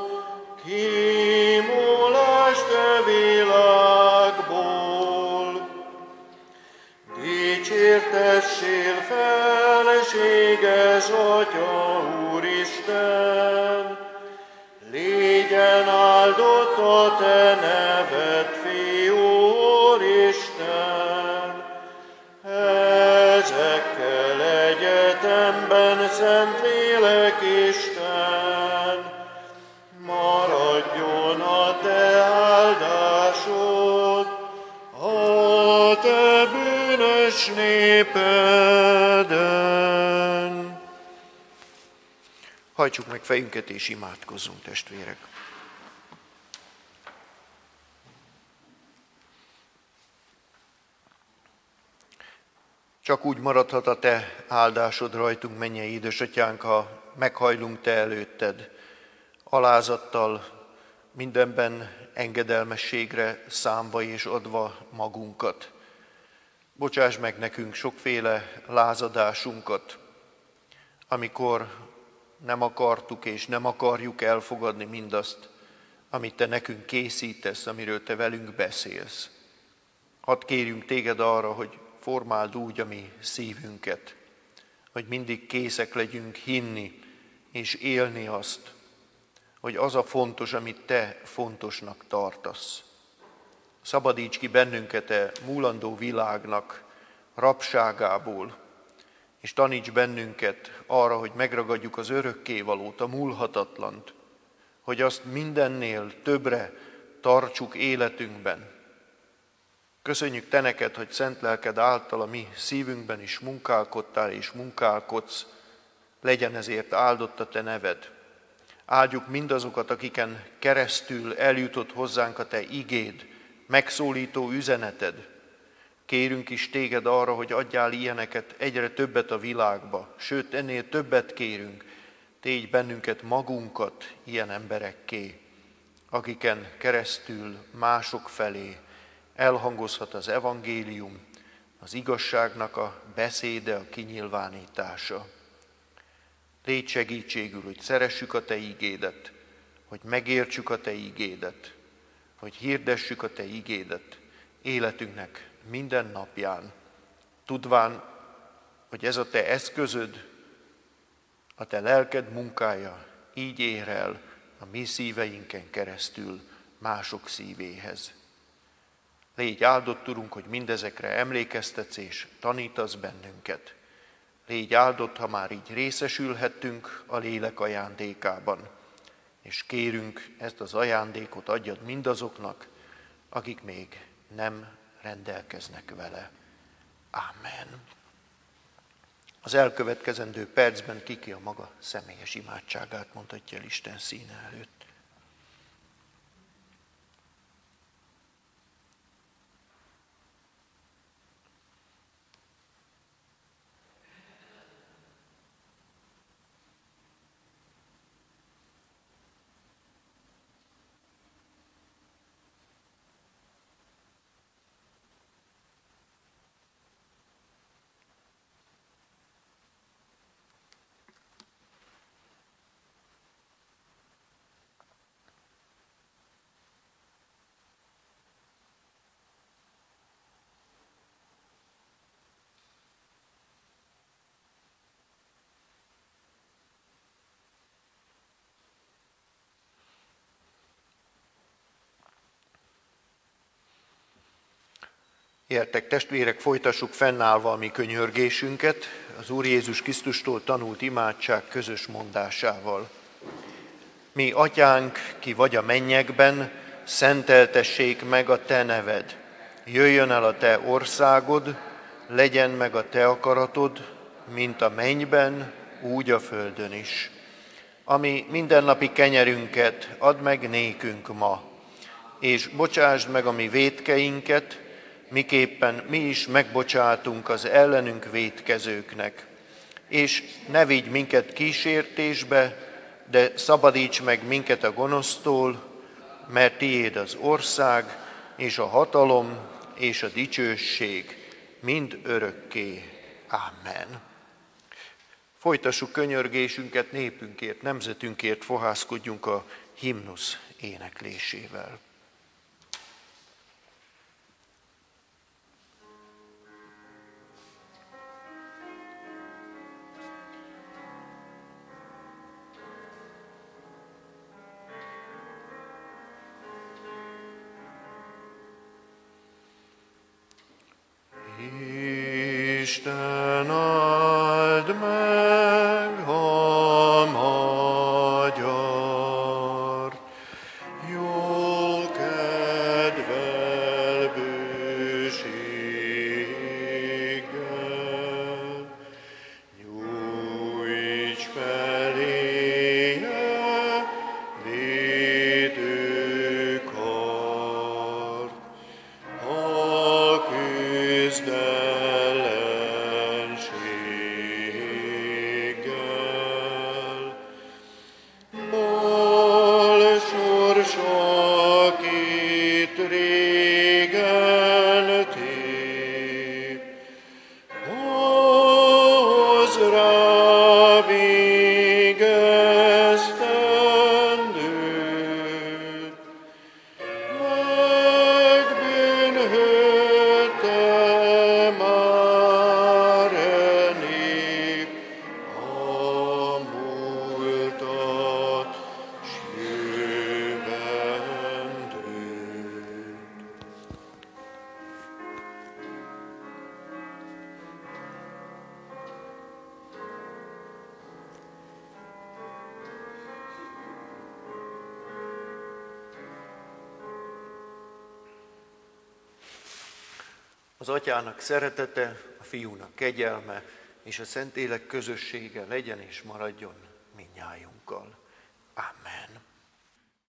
S2: kimulást e világból. Dicsértessél felséges Atya Úristen, légyen áldott a te neved, Fiú Úristen, ezekkel egyetemben, Szentlélek Isten, maradjon a te áldásod a te bűnös népeden.
S1: Hajtsuk meg fejünket és imádkozzunk, testvérek! Csak úgy maradhat a te áldásod rajtunk, mennyei édesatyánk, ha meghajlunk te előtted, alázattal, mindenben engedelmességre számva és adva magunkat. Bocsáss meg nekünk sokféle lázadásunkat, amikor nem akartuk és nem akarjuk elfogadni mindazt, amit te nekünk készítesz, amiről te velünk beszélsz. Hadd kérjünk téged arra, hogy formáld úgy a mi szívünket, hogy mindig készek legyünk hinni és élni azt, hogy az a fontos, amit te fontosnak tartasz. Szabadíts ki bennünket e múlandó világnak rabságából, és taníts bennünket arra, hogy megragadjuk az örökkévalót, a múlhatatlant, hogy azt mindennél többre tartsuk életünkben. Köszönjük te neked, hogy szent lelked által a mi szívünkben is munkálkodtál és munkálkodsz, legyen ezért áldott a te neved. Áldjuk mindazokat, akiken keresztül eljutott hozzánk a te igéd, megszólító üzeneted. Kérünk is téged arra, hogy adjál ilyeneket egyre többet a világba, sőt, ennél többet kérünk, tégy bennünket magunkat ilyen emberekké, akiken keresztül mások felé elhangozhat az evangélium, az igazságnak a beszéde, a kinyilvánítása. Légy segítségül, hogy szeressük a te igédet, hogy megértsük a te igédet, hogy hirdessük a te igédet, életünknek minden napján, tudván, hogy ez a te eszközöd, a te lelked munkája így ér el a mi szíveinken keresztül mások szívéhez. Légy áldott, Urunk, hogy mindezekre emlékeztetsz és tanítasz bennünket. Légy áldott, ha már így részesülhettünk a lélek ajándékában, és kérünk, ezt az ajándékot adjad mindazoknak, akik még nem rendelkeznek vele. Amen. Az elkövetkezendő percben kiki a maga személyes imádságát mondhatja el Isten színe előtt. Gyertek, testvérek, folytassuk fennállva a mi könyörgésünket az Úr Jézus Krisztustól tanult imádság közös mondásával. Mi, Atyánk, ki vagy a mennyekben, szenteltessék meg a te neved. Jöjjön el a te országod, legyen meg a te akaratod, mint a mennyben, úgy a földön is. Ami mindennapi kenyerünket add meg nékünk ma, és bocsásd meg a mi vétkeinket, miképpen mi is megbocsátunk az ellenünk vétkezőknek. És ne vigy minket kísértésbe, de szabadíts meg minket a gonosztól, mert tiéd az ország, és a hatalom, és a dicsőség mind örökké. Amen. Folytassuk könyörgésünket népünkért, nemzetünkért, fohászkodjunk a himnusz éneklésével.
S2: Isten áld meg a magyart, jó kedvel, bőséggel, nyújts feléje védőkart, a küzdelmet
S1: Az Atyának szeretete, a Fiúnak kegyelme és a Szentlélek közössége legyen és maradjon mindnyájunkkal.